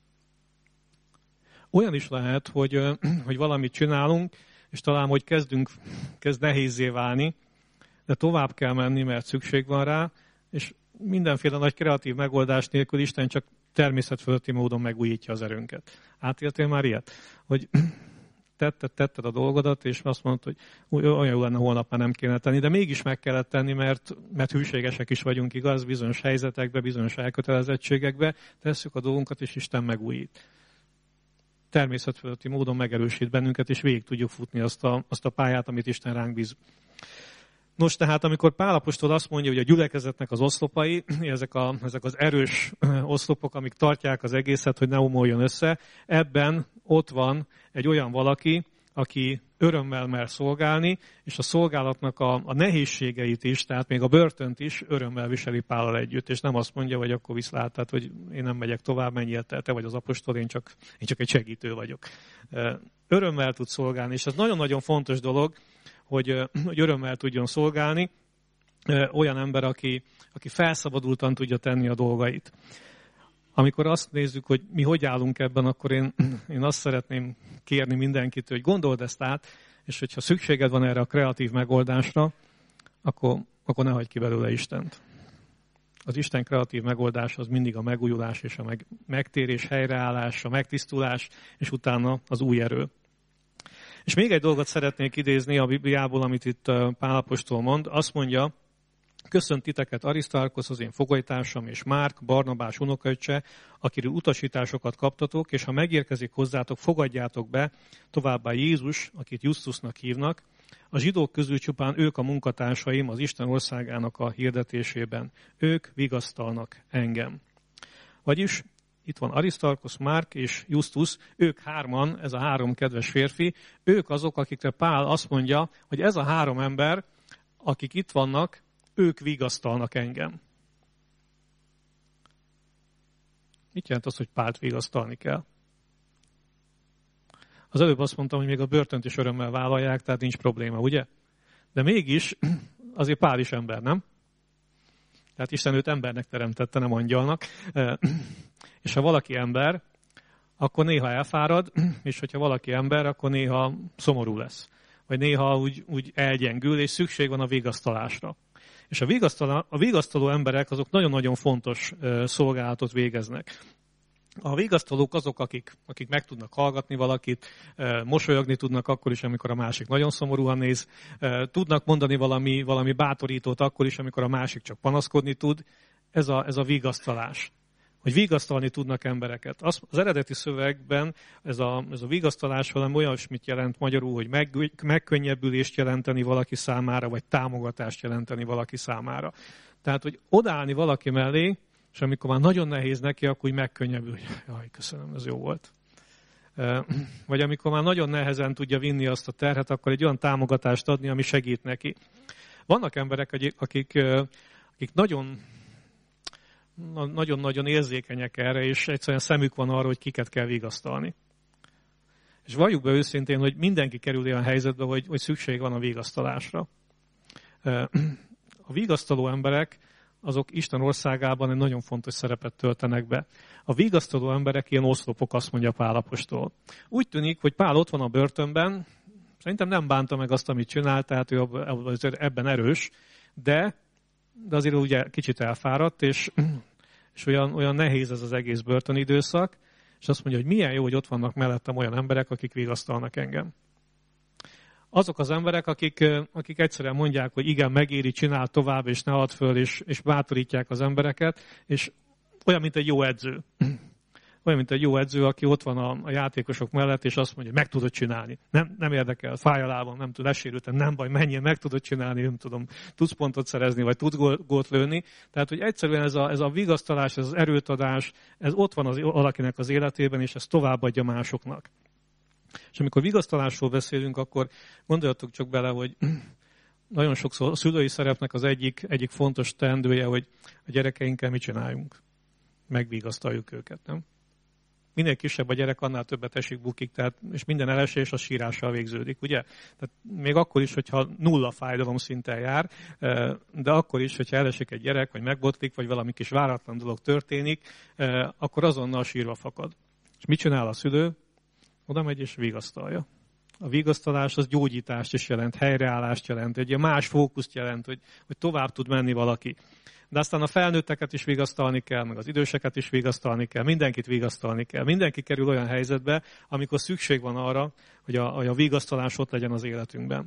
A: Olyan is lehet, hogy, hogy valamit csinálunk, és talán, hogy kezdünk, kezd nehézzé válni, de tovább kell menni, mert szükség van rá, és mindenféle nagy kreatív megoldás nélkül Isten csak természetfölötti módon megújítja az erőnket. Átéltél már ilyet? Hogy tetted, tetted a dolgodat, és azt mondod, hogy olyan jó lenne, holnap már nem kéne tenni, de mégis meg kellett tenni, mert, mert hűségesek is vagyunk, igaz, bizonyos helyzetekbe, bizonyos elkötelezettségekbe, tesszük a dolgunkat, és Isten megújít. Természetfölötti módon megerősít bennünket, és végig tudjuk futni azt a, azt a pályát, amit Isten ránk bíz. Nos, tehát amikor Pál apostol azt mondja, hogy a gyülekezetnek az oszlopai, ezek, a, ezek az erős oszlopok, amik tartják az egészet, hogy ne omoljon össze, ebben ott van egy olyan valaki, aki örömmel mer szolgálni, és a szolgálatnak a, a nehézségeit is, tehát még a börtönt is örömmel viseli Pállal együtt, és nem azt mondja, hogy akkor viszlát, tehát, hogy én nem megyek tovább, menjél te, te vagy az apostol, én csak, én csak egy segítő vagyok. Örömmel tud szolgálni, és ez nagyon-nagyon fontos dolog, hogy, hogy örömmel tudjon szolgálni olyan ember, aki, aki felszabadultan tudja tenni a dolgait. Amikor azt nézzük, hogy mi hogy állunk ebben, akkor én, én azt szeretném kérni mindenkitől, hogy gondold ezt át, és hogyha szükséged van erre a kreatív megoldásra, akkor, akkor ne hagyd ki belőle Istent. Az Isten kreatív megoldás az mindig a megújulás és a meg, megtérés, helyreállás, a megtisztulás, és utána az új erő. És még egy dolgot szeretnék idézni a Bibliából, amit itt Pál apostol mond. Azt mondja, köszönt titeket Arisztarkosz, az én fogolytársam, és Márk, Barnabás unokaöccse, akiről utasításokat kaptatok, és ha megérkezik hozzátok, fogadjátok be, továbbá Jézus, akit Justusnak hívnak. A zsidók közül csupán ők a munkatársaim az Isten országának a hirdetésében. Ők vigasztalnak engem. Vagyis itt van Arisztarkosz, Márk és Justus, ők hárman, ez a három kedves férfi, ők azok, akikre Pál azt mondja, hogy ez a három ember, akik itt vannak, ők vigasztalnak engem. Mit jelent az, hogy Pált vigasztalni kell? Az előbb azt mondtam, hogy még a börtönt is örömmel vállalják, tehát nincs probléma, ugye? De mégis azért Pál is ember, nem? Tehát Isten őt embernek teremtette, nem angyalnak. És ha valaki ember, akkor néha elfárad, és hogyha valaki ember, akkor néha szomorú lesz. Vagy néha úgy, úgy elgyengül, és szükség van a vigasztalásra. És a vigasztaló, a vigasztaló emberek azok nagyon-nagyon fontos szolgálatot végeznek. A vigasztalók azok, akik, akik meg tudnak hallgatni valakit, mosolyogni tudnak akkor is, amikor a másik nagyon szomorúan néz, tudnak mondani valami, valami bátorítót akkor is, amikor a másik csak panaszkodni tud. Ez a, ez a vigasztalás. Hogy vigasztalni tudnak embereket. Az, az eredeti szövegben ez a, ez a vigasztalás valami olyasmit jelent magyarul, hogy meg, megkönnyebbülést jelenteni valaki számára, vagy támogatást jelenteni valaki számára. Tehát, hogy odállni valaki mellé, és amikor már nagyon nehéz neki, akkor úgy megkönnyebbül, hogy jaj, köszönöm, ez jó volt. vagy amikor már nagyon nehezen tudja vinni azt a terhet, akkor egy olyan támogatást adni, ami segít neki. Vannak emberek, akik, akik nagyon nagyon-nagyon érzékenyek erre, és egyszerűen szemük van arra, hogy kiket kell vigasztalni. És valljuk be őszintén, hogy mindenki kerül olyan helyzetbe, hogy, hogy szükség van a vigasztalásra. A vigasztaló emberek, azok Isten országában egy nagyon fontos szerepet töltenek be. A vigasztaló emberek ilyen oszlopok, azt mondja Pál apostol. Úgy tűnik, hogy Pál ott van a börtönben, szerintem nem bánta meg azt, amit csinált, tehát ő ebben erős, de, de azért ugye kicsit elfáradt, és, és olyan, olyan nehéz ez az egész börtönidőszak, és azt mondja, hogy milyen jó, hogy ott vannak mellettem olyan emberek, akik vigasztalnak engem. Azok az emberek, akik, akik egyszerűen mondják, hogy igen, megéri, csinál tovább, és ne add föl, és, és bátorítják az embereket, és olyan, mint egy jó edző. Olyan, mint egy jó edző, aki ott van a, a játékosok mellett, és azt mondja, hogy meg tudod csinálni. Nem, nem érdekel, fáj a lábam, nem tud, lesérültem, nem baj, menjél, meg tudod csinálni, nem tudom, tudsz pontot szerezni, vagy tudsz gólt lőni. Tehát, hogy egyszerűen ez a, ez a vigasztalás, ez az erőtadás, ez ott van az valakinek az életében, és ez továbbadja másoknak. És amikor vigasztalásról beszélünk, akkor gondoljatok csak bele, hogy nagyon sokszor a szülői szerepnek az egyik, egyik fontos teendője, hogy a gyerekeinkkel mit csináljunk. Megvigasztaljuk őket, nem? Minél kisebb a gyerek, annál többet esik, bukik, tehát, és minden elesés a sírással végződik, ugye? Tehát még akkor is, hogyha nulla fájdalom szinten jár, de akkor is, hogyha elesik egy gyerek, vagy megbotlik, vagy valami kis váratlan dolog történik, akkor azonnal sírva fakad. És mit csinál a szülő? Oda megy és vigasztalja. A vigasztalás az gyógyítást is jelent, helyreállást jelent, egy más fókuszt jelent, hogy, hogy tovább tud menni valaki. De aztán a felnőtteket is vigasztalni kell, meg az időseket is vigasztalni kell, mindenkit vigasztalni kell. Mindenki kerül olyan helyzetbe, amikor szükség van arra, hogy a, hogy a vigasztalás ott legyen az életünkben.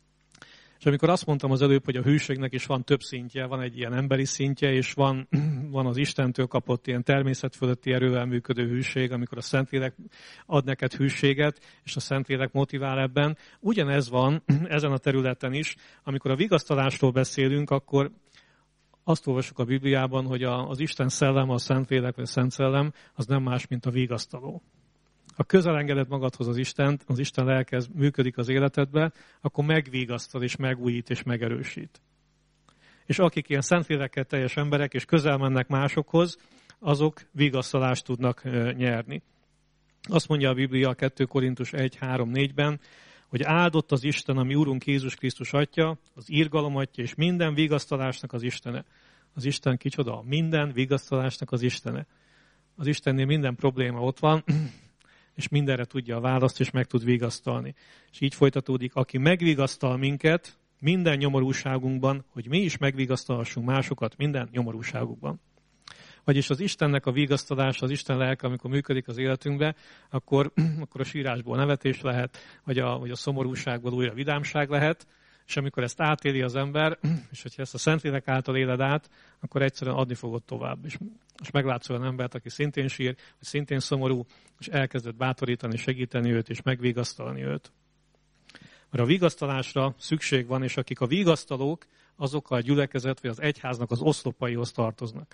A: És amikor azt mondtam az előbb, hogy a hűségnek is van több szintje, van egy ilyen emberi szintje, és van, van az Istentől kapott ilyen természet fölötti erővel működő hűség, amikor a Szentlélek ad neked hűséget, és a Szentlélek motivál ebben. Ugyanez van ezen a területen is, amikor a vigasztalásról beszélünk, akkor azt olvasjuk a Bibliában, hogy az Isten szellem, a Szentlélek vagy a Szent Szellem, az nem más, mint a vigasztaló. Ha közel engeded magadhoz az Istent, az Isten lelke működik az életedbe, akkor megvigasztal és megújít és megerősít. És akik ilyen Szentlélekkel teljes emberek és közel mennek másokhoz, azok vigasztalást tudnak nyerni. Azt mondja a Biblia a kettő Korintus egy három négyben, hogy áldott az Isten, ami Úrunk Jézus Krisztus Atya, az irgalom Atya és minden vigasztalásnak az Istene. Az Isten kicsoda? Minden vigasztalásnak az Istene. Az Istennél minden probléma ott van, és mindenre tudja a választ, és meg tud vigasztalni. És így folytatódik, aki megvigasztal minket minden nyomorúságunkban, hogy mi is megvigasztalhassunk másokat minden nyomorúságukban. Vagyis az Istennek a vigasztalása, az Isten lelke, amikor működik az életünkbe, akkor, akkor a sírásból nevetés lehet, vagy a, vagy a szomorúságból újra vidámság lehet, és amikor ezt átéli az ember, és hogyha ezt a Szentlélek által éled át, akkor egyszerűen adni fogod tovább. És, és meglátsz olyan embert, aki szintén sír, vagy szintén szomorú, és elkezded bátorítani, segíteni őt, és megvigasztalni őt. Mert a vigasztalásra szükség van, és akik a vigasztalók, azok a gyülekezet, vagy az egyháznak az oszlopaihoz tartoznak.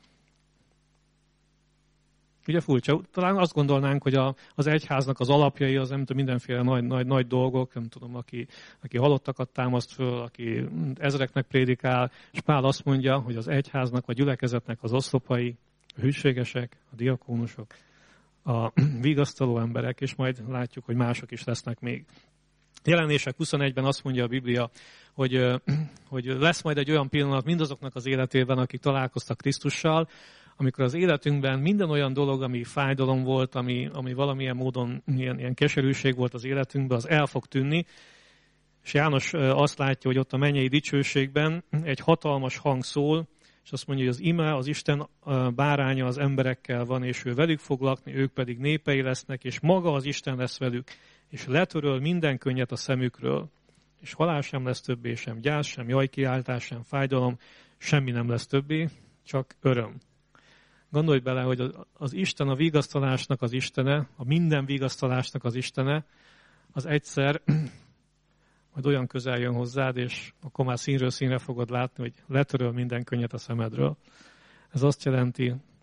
A: Ugye furcsa, talán azt gondolnánk, hogy a, az egyháznak az alapjai az nem tudom, mindenféle nagy, nagy, nagy dolgok, nem tudom, aki, aki halottakat támaszt föl, aki ezreknek prédikál, és Pál azt mondja, hogy az egyháznak, a gyülekezetnek az oszlopai, a hűségesek, a diakónusok, a vigasztaló emberek, és majd látjuk, hogy mások is lesznek még. Jelenések huszonegyben azt mondja a Biblia, hogy, hogy lesz majd egy olyan pillanat mindazoknak az életében, akik találkoztak Krisztussal, amikor az életünkben minden olyan dolog, ami fájdalom volt, ami, ami valamilyen módon ilyen, ilyen keserűség volt az életünkben, az el fog tűnni. És János azt látja, hogy ott a mennyei dicsőségben egy hatalmas hang szól, és azt mondja, hogy az ime, az Isten báránya az emberekkel van, és ő velük fog lakni, ők pedig népei lesznek, és maga az Isten lesz velük, és letöröl minden könnyet a szemükről. És halál sem lesz többé, sem gyász, sem jajkiáltás, sem fájdalom, semmi nem lesz többé, csak öröm. Gondolj bele, hogy az Isten a vigasztalásnak az Istene, a minden vigasztalásnak az Istene, az egyszer majd olyan közel jön hozzád, és akkor már színről színre fogod látni, hogy letöröl minden könnyet a szemedről. Ez azt jelenti,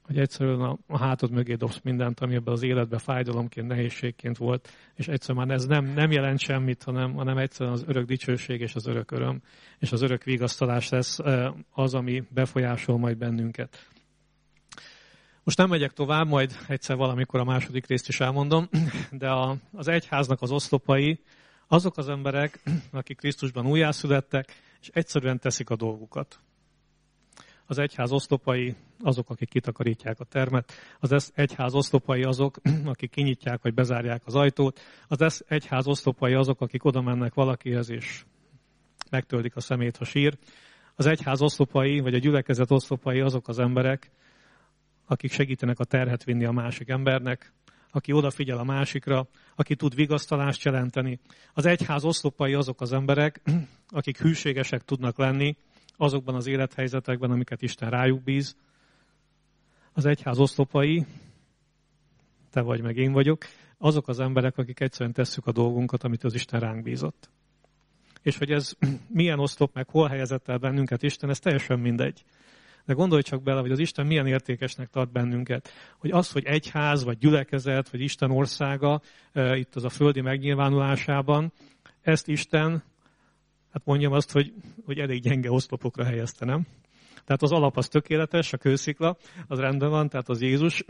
A: hogy egyszerűen a, a hátad mögé dobsz mindent, ami ebben az életben fájdalomként, nehézségként volt, és egyszerűen már ez nem, nem jelent semmit, hanem, hanem egyszerűen az örök dicsőség és az örök öröm, és az örök vigasztalás lesz az, ami befolyásol majd bennünket. Most nem megyek tovább, majd egyszer valamikor a második részt is elmondom, de a, az egyháznak az oszlopai azok az emberek, akik Krisztusban újjászülettek, és egyszerűen teszik a dolgukat. Az egyház oszlopai azok, akik kitakarítják a termet, az egyház oszlopai azok, akik kinyitják vagy bezárják az ajtót, az egyház oszlopai azok, akik oda mennek valakihez és megtöltik a szemét, ha sír. Az egyház oszlopai, vagy a gyülekezet oszlopai azok az emberek, akik segítenek a terhet vinni a másik embernek, aki odafigyel a másikra, aki tud vigasztalást jelenteni. Az egyház oszlopai azok az emberek, akik hűségesek tudnak lenni azokban az élethelyzetekben, amiket Isten rájuk bíz. Az egyház oszlopai, te vagy meg én vagyok, azok az emberek, akik egyszerűen tesszük a dolgunkat, amit az Isten ránk bízott. És hogy ez milyen oszlop, meg hol helyezett el bennünket Isten, ez teljesen mindegy. De gondolj csak bele, hogy az Isten milyen értékesnek tart bennünket. Hogy az, hogy egyház, vagy gyülekezet, vagy Isten országa, itt az a földi megnyilvánulásában, ezt Isten, hát mondjam azt, hogy, hogy elég gyenge oszlopokra helyezte, nem? Tehát az alap az tökéletes, a kőszikla, az rendben van, tehát az Jézus.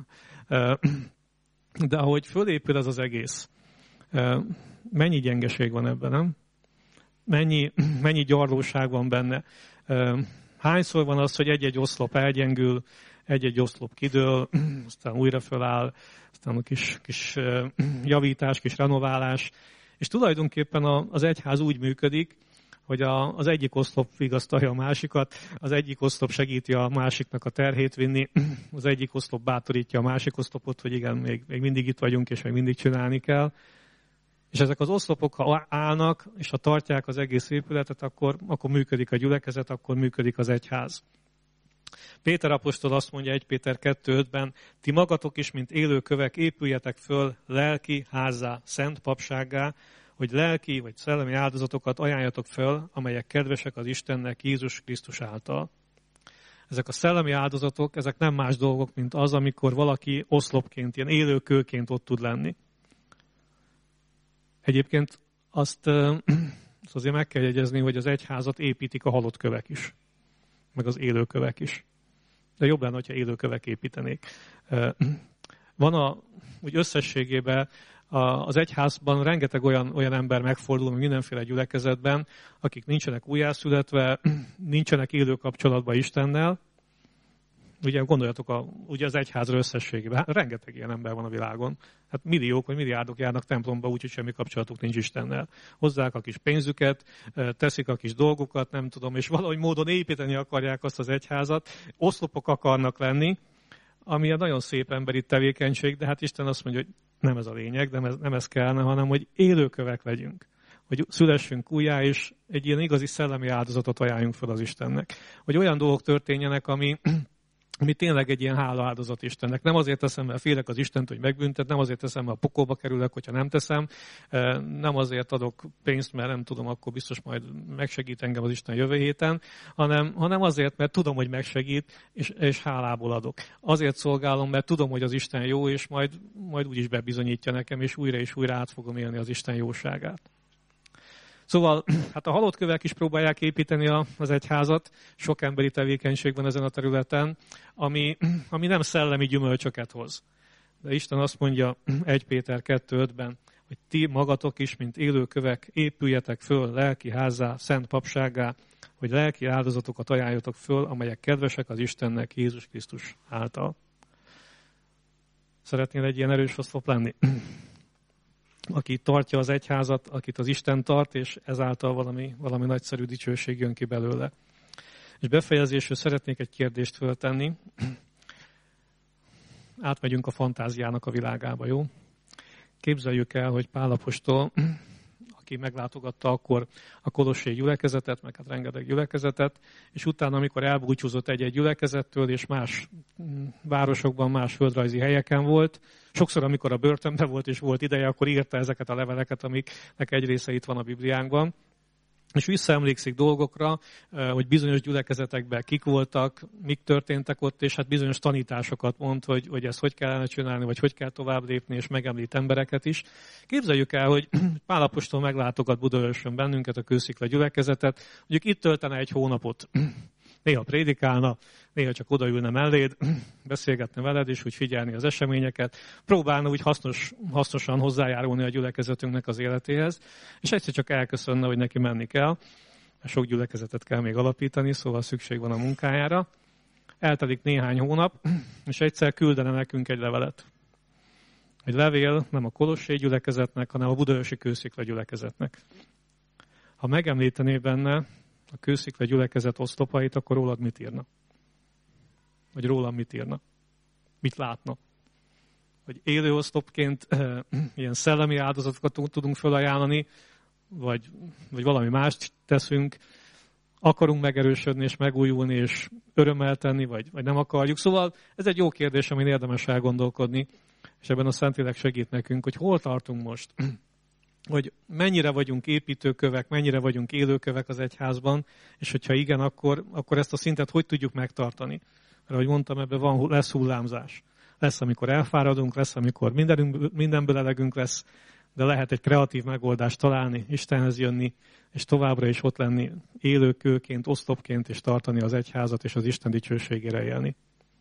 A: De ahogy fölépül ez az egész, mennyi gyengeség van ebben, nem? Mennyi, mennyi gyarlóság van benne. Hányszor van az, hogy egy-egy oszlop elgyengül, egy-egy oszlop kidől, aztán újra föláll, aztán a kis, kis javítás, kis renoválás. És tulajdonképpen az egyház úgy működik, hogy a, az egyik oszlop vigasztalja a másikat, az egyik oszlop segíti a másiknak a terhét vinni, az egyik oszlop bátorítja a másik oszlopot, hogy igen, még, még mindig itt vagyunk, és még mindig csinálni kell. És ezek az oszlopok, ha állnak, és ha tartják az egész épületet, akkor, akkor működik a gyülekezet, akkor működik az egyház. Péter apostol azt mondja egy Péter kettő ötben, ti magatok is, mint élő kövek, épüljetek föl lelki házzá, szent papsággá, hogy lelki vagy szellemi áldozatokat ajánljatok föl, amelyek kedvesek az Istennek Jézus Krisztus által. Ezek a szellemi áldozatok, ezek nem más dolgok, mint az, amikor valaki oszlopként, ilyen élő kőként ott tud lenni. Egyébként azt, azt azért meg kell jegyezni, hogy az egyházat építik a halott kövek is, meg az élő kövek is. De jobb lenne, hogyha élő kövek építenék. Van a, úgy összességében az egyházban rengeteg olyan, olyan ember megfordul, mindenféle gyülekezetben, akik nincsenek újjászületve, nincsenek élő kapcsolatban Istennel. Ugye gondoljatok a, ugye az egyházra összességében. Hát, rengeteg ilyen ember van a világon. Hát milliók vagy milliárdok járnak templomba, úgyhogy semmi kapcsolatuk nincs Istennel. Hozzák a kis pénzüket, teszik a kis dolgukat, nem tudom, és valahogy módon építeni akarják azt az egyházat. Oszlopok akarnak lenni, ami egy nagyon szép emberi tevékenység, de hát Isten azt mondja, hogy nem ez a lényeg, nem ez, nem ez kellene, hanem hogy élőkövek legyünk. Hogy szülessünk újjá, és egy ilyen igazi szellemi áldozatot ajánljunk fel az Istennek. Hogy olyan dolgok történjenek, ami... ami tényleg egy ilyen hálaáldozat Istennek. Nem azért teszem, mert félek az Istent, hogy megbüntet, nem azért teszem, mert a pokolba kerülök, hogyha nem teszem, nem azért adok pénzt, mert nem tudom, akkor biztos majd megsegít engem az Isten jövő héten, hanem, hanem azért, mert tudom, hogy megsegít, és, és hálából adok. Azért szolgálom, mert tudom, hogy az Isten jó, és majd, majd úgyis bebizonyítja nekem, és újra és újra át fogom élni az Isten jóságát. Szóval hát a halott kövek is próbálják építeni az egyházat, sok emberi tevékenység van ezen a területen, ami, ami nem szellemi gyümölcsöket hoz. De Isten azt mondja egy Péter kettő ötben, hogy ti magatok is, mint élő kövek, épüljetek föl lelki házzá, szent papsággá, hogy lelki áldozatokat ajánljatok föl, amelyek kedvesek az Istennek Jézus Krisztus által. Szeretnél egy ilyen erős oszlop lenni? Aki tartja az egyházat, akit az Isten tart, és ezáltal valami, valami nagyszerű dicsőség jön ki belőle. És befejezésül szeretnék egy kérdést föltenni. Átmegyünk a fantáziának a világába, jó? Képzeljük el, hogy Pál apostol, aki meglátogatta akkor a kolossé gyülekezetet, meg hát rengeteg gyülekezetet, és utána, amikor elbúcsúzott egy-egy gyülekezettől, és más városokban, más földrajzi helyeken volt, sokszor, amikor a börtönben volt, és volt ideje, akkor írta ezeket a leveleket, amiknek egy része itt van a Bibliánkban. és visszaemlékszik dolgokra, hogy bizonyos gyülekezetekben kik voltak, mik történtek ott, és hát bizonyos tanításokat mond, hogy, hogy ezt hogy kellene csinálni, vagy hogy kell tovább lépni, és megemlít embereket is. Képzeljük el, hogy Pál apostol meglátogat Budaörsön bennünket, a Kőszikla gyülekezetet, mondjuk itt töltene egy hónapot. Néha prédikálna, néha csak odaülne melléd, beszélgetne veled, és úgy figyelni az eseményeket, próbálna úgy hasznos, hasznosan hozzájárulni a gyülekezetünknek az életéhez, és egyszer csak elköszönne, hogy neki menni kell. Sok gyülekezetet kell még alapítani, szóval szükség van a munkájára. Eltelik néhány hónap, és egyszer küldene nekünk egy levelet. Egy levél nem a Kolossé gyülekezetnek, hanem a Budaörsi Kőszikla gyülekezetnek. Ha megemlítené benne a Kőszikla gyülekezet oszlopait, akkor rólad mit írna? Vagy rólam mit írna? Mit látna? Hogy élő oszlopként e, ilyen szellemi áldozatokat tudunk felajánlani, vagy, vagy valami mást teszünk, akarunk megerősödni és megújulni és örömmel tenni, vagy, vagy nem akarjuk. Szóval ez egy jó kérdés, amin érdemes elgondolkodni, és ebben a Szentlélek segít nekünk, hogy hol tartunk most. Hogy mennyire vagyunk építőkövek, mennyire vagyunk élőkövek az egyházban, és hogyha igen, akkor, akkor ezt a szintet hogy tudjuk megtartani. Mert ahogy mondtam, ebben van, lesz hullámzás. Lesz, amikor elfáradunk, lesz, amikor mindenünk, mindenből elegünk lesz, de lehet egy kreatív megoldást találni, Istenhez jönni, és továbbra is ott lenni élőkőként, oszlopként, és tartani az egyházat, és az Isten dicsőségére élni.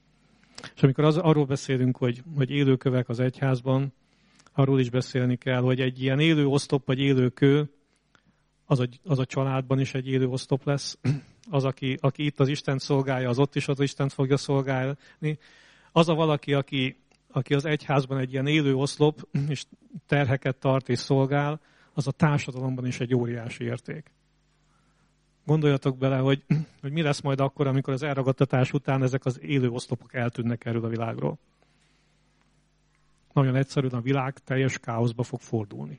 A: És amikor az, arról beszélünk, hogy, hogy élőkövek az egyházban, arról is beszélni kell, hogy egy ilyen élő oszlop vagy élő kő, az a, az a családban is egy élő oszlop lesz. Az, aki, aki itt az Istent szolgálja, az ott is az Istent fogja szolgálni. Az a valaki, aki, aki az egyházban egy ilyen élő oszlop, és terheket tart és szolgál, az a társadalomban is egy óriási érték. Gondoljatok bele, hogy, hogy mi lesz majd akkor, amikor az elragadtatás után ezek az élő oszlopok eltűnnek erről a világról. Nagyon egyszerűen a világ teljes káoszba fog fordulni.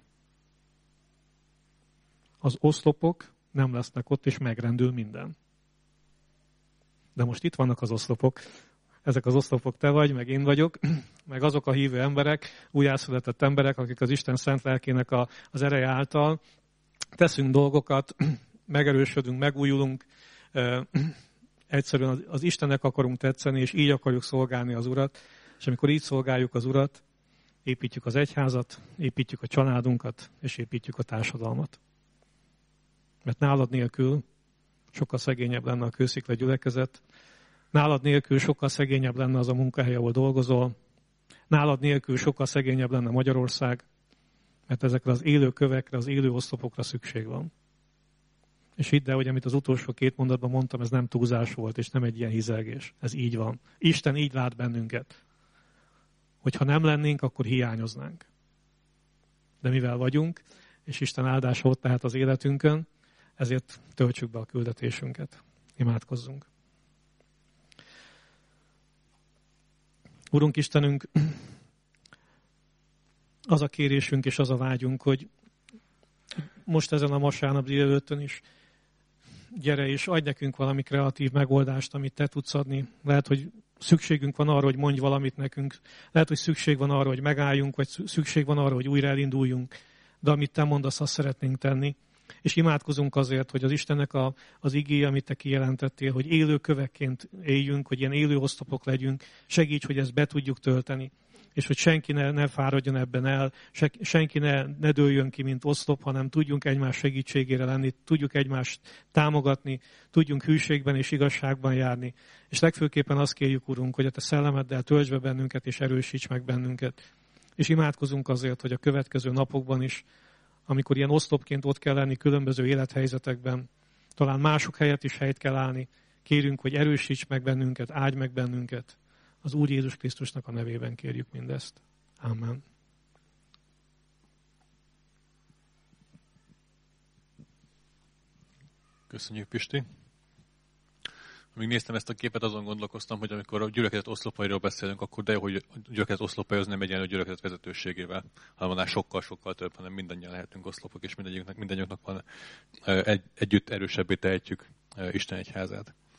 A: Az oszlopok nem lesznek ott, és megrendül minden. De most itt vannak az oszlopok. Ezek az oszlopok te vagy, meg én vagyok, meg azok a hívő emberek, újjászületett emberek, akik az Isten szent lelkének a, az ereje által teszünk dolgokat, megerősödünk, megújulunk, egyszerűen az Istennek akarunk tetszeni, és így akarjuk szolgálni az Urat, és amikor így szolgáljuk az Urat, építjük az egyházat, építjük a családunkat, és építjük a társadalmat. Mert nálad nélkül sokkal szegényebb lenne a Kőszikla gyülekezet, nálad nélkül sokkal szegényebb lenne az a munkahely, ahol dolgozol, nálad nélkül sokkal szegényebb lenne Magyarország, mert ezekre az élő kövekre, az élő oszlopokra szükség van. És hidd el, hogy amit az utolsó két mondatban mondtam, ez nem túlzás volt, és nem egy ilyen hizelgés. Ez így van. Isten így lát bennünket. Hogyha nem lennénk, akkor hiányoznánk. De mivel vagyunk, és Isten áldása ott lehet az életünkön, ezért töltsük be a küldetésünket. Imádkozzunk. Urunk Istenünk, az a kérésünk és az a vágyunk, hogy most ezen a vasárnap délelőttön is gyere és adj nekünk valami kreatív megoldást, amit te tudsz adni. Lehet, hogy szükségünk van arra, hogy mondj valamit nekünk. Lehet, hogy szükség van arra, hogy megálljunk, vagy szükség van arra, hogy újra elinduljunk. De amit te mondasz, azt szeretnénk tenni. És imádkozunk azért, hogy az Istennek a, az igéje, amit te kijelentettél, hogy élő kövekként éljünk, hogy ilyen élő oszlopok legyünk. Segíts, hogy ezt be tudjuk tölteni. És hogy senki ne, ne fáradjon ebben el, se, senki ne, ne dőljön ki, mint oszlop, hanem tudjunk egymás segítségére lenni, tudjuk egymást támogatni, tudjunk hűségben és igazságban járni. És legfőképpen azt kérjük, Urunk, hogy a te szellemeddel töltsd be bennünket és erősíts meg bennünket. És imádkozunk azért, hogy a következő napokban is, amikor ilyen oszlopként ott kell lenni különböző élethelyzetekben, talán mások helyett is helyt kell állni, kérünk, hogy erősíts meg bennünket, áldj meg bennünket. Az Úr Jézus Krisztusnak a nevében kérjük mindezt. Amen.
C: Köszönjük, Pisti. Amíg néztem ezt a képet, azon gondolkoztam, hogy amikor a gyülekezet oszlopairól beszélünk, akkor de jó, hogy a gyülekezet oszlopai az nem egyenlő gyülekezet vezetőségével, hanem annál sokkal-sokkal több, hanem mindannyian lehetünk oszlopok, és mindannyiunknak, mindannyiunknak van egy, együtt erősebbé tehetjük Isten egyházát.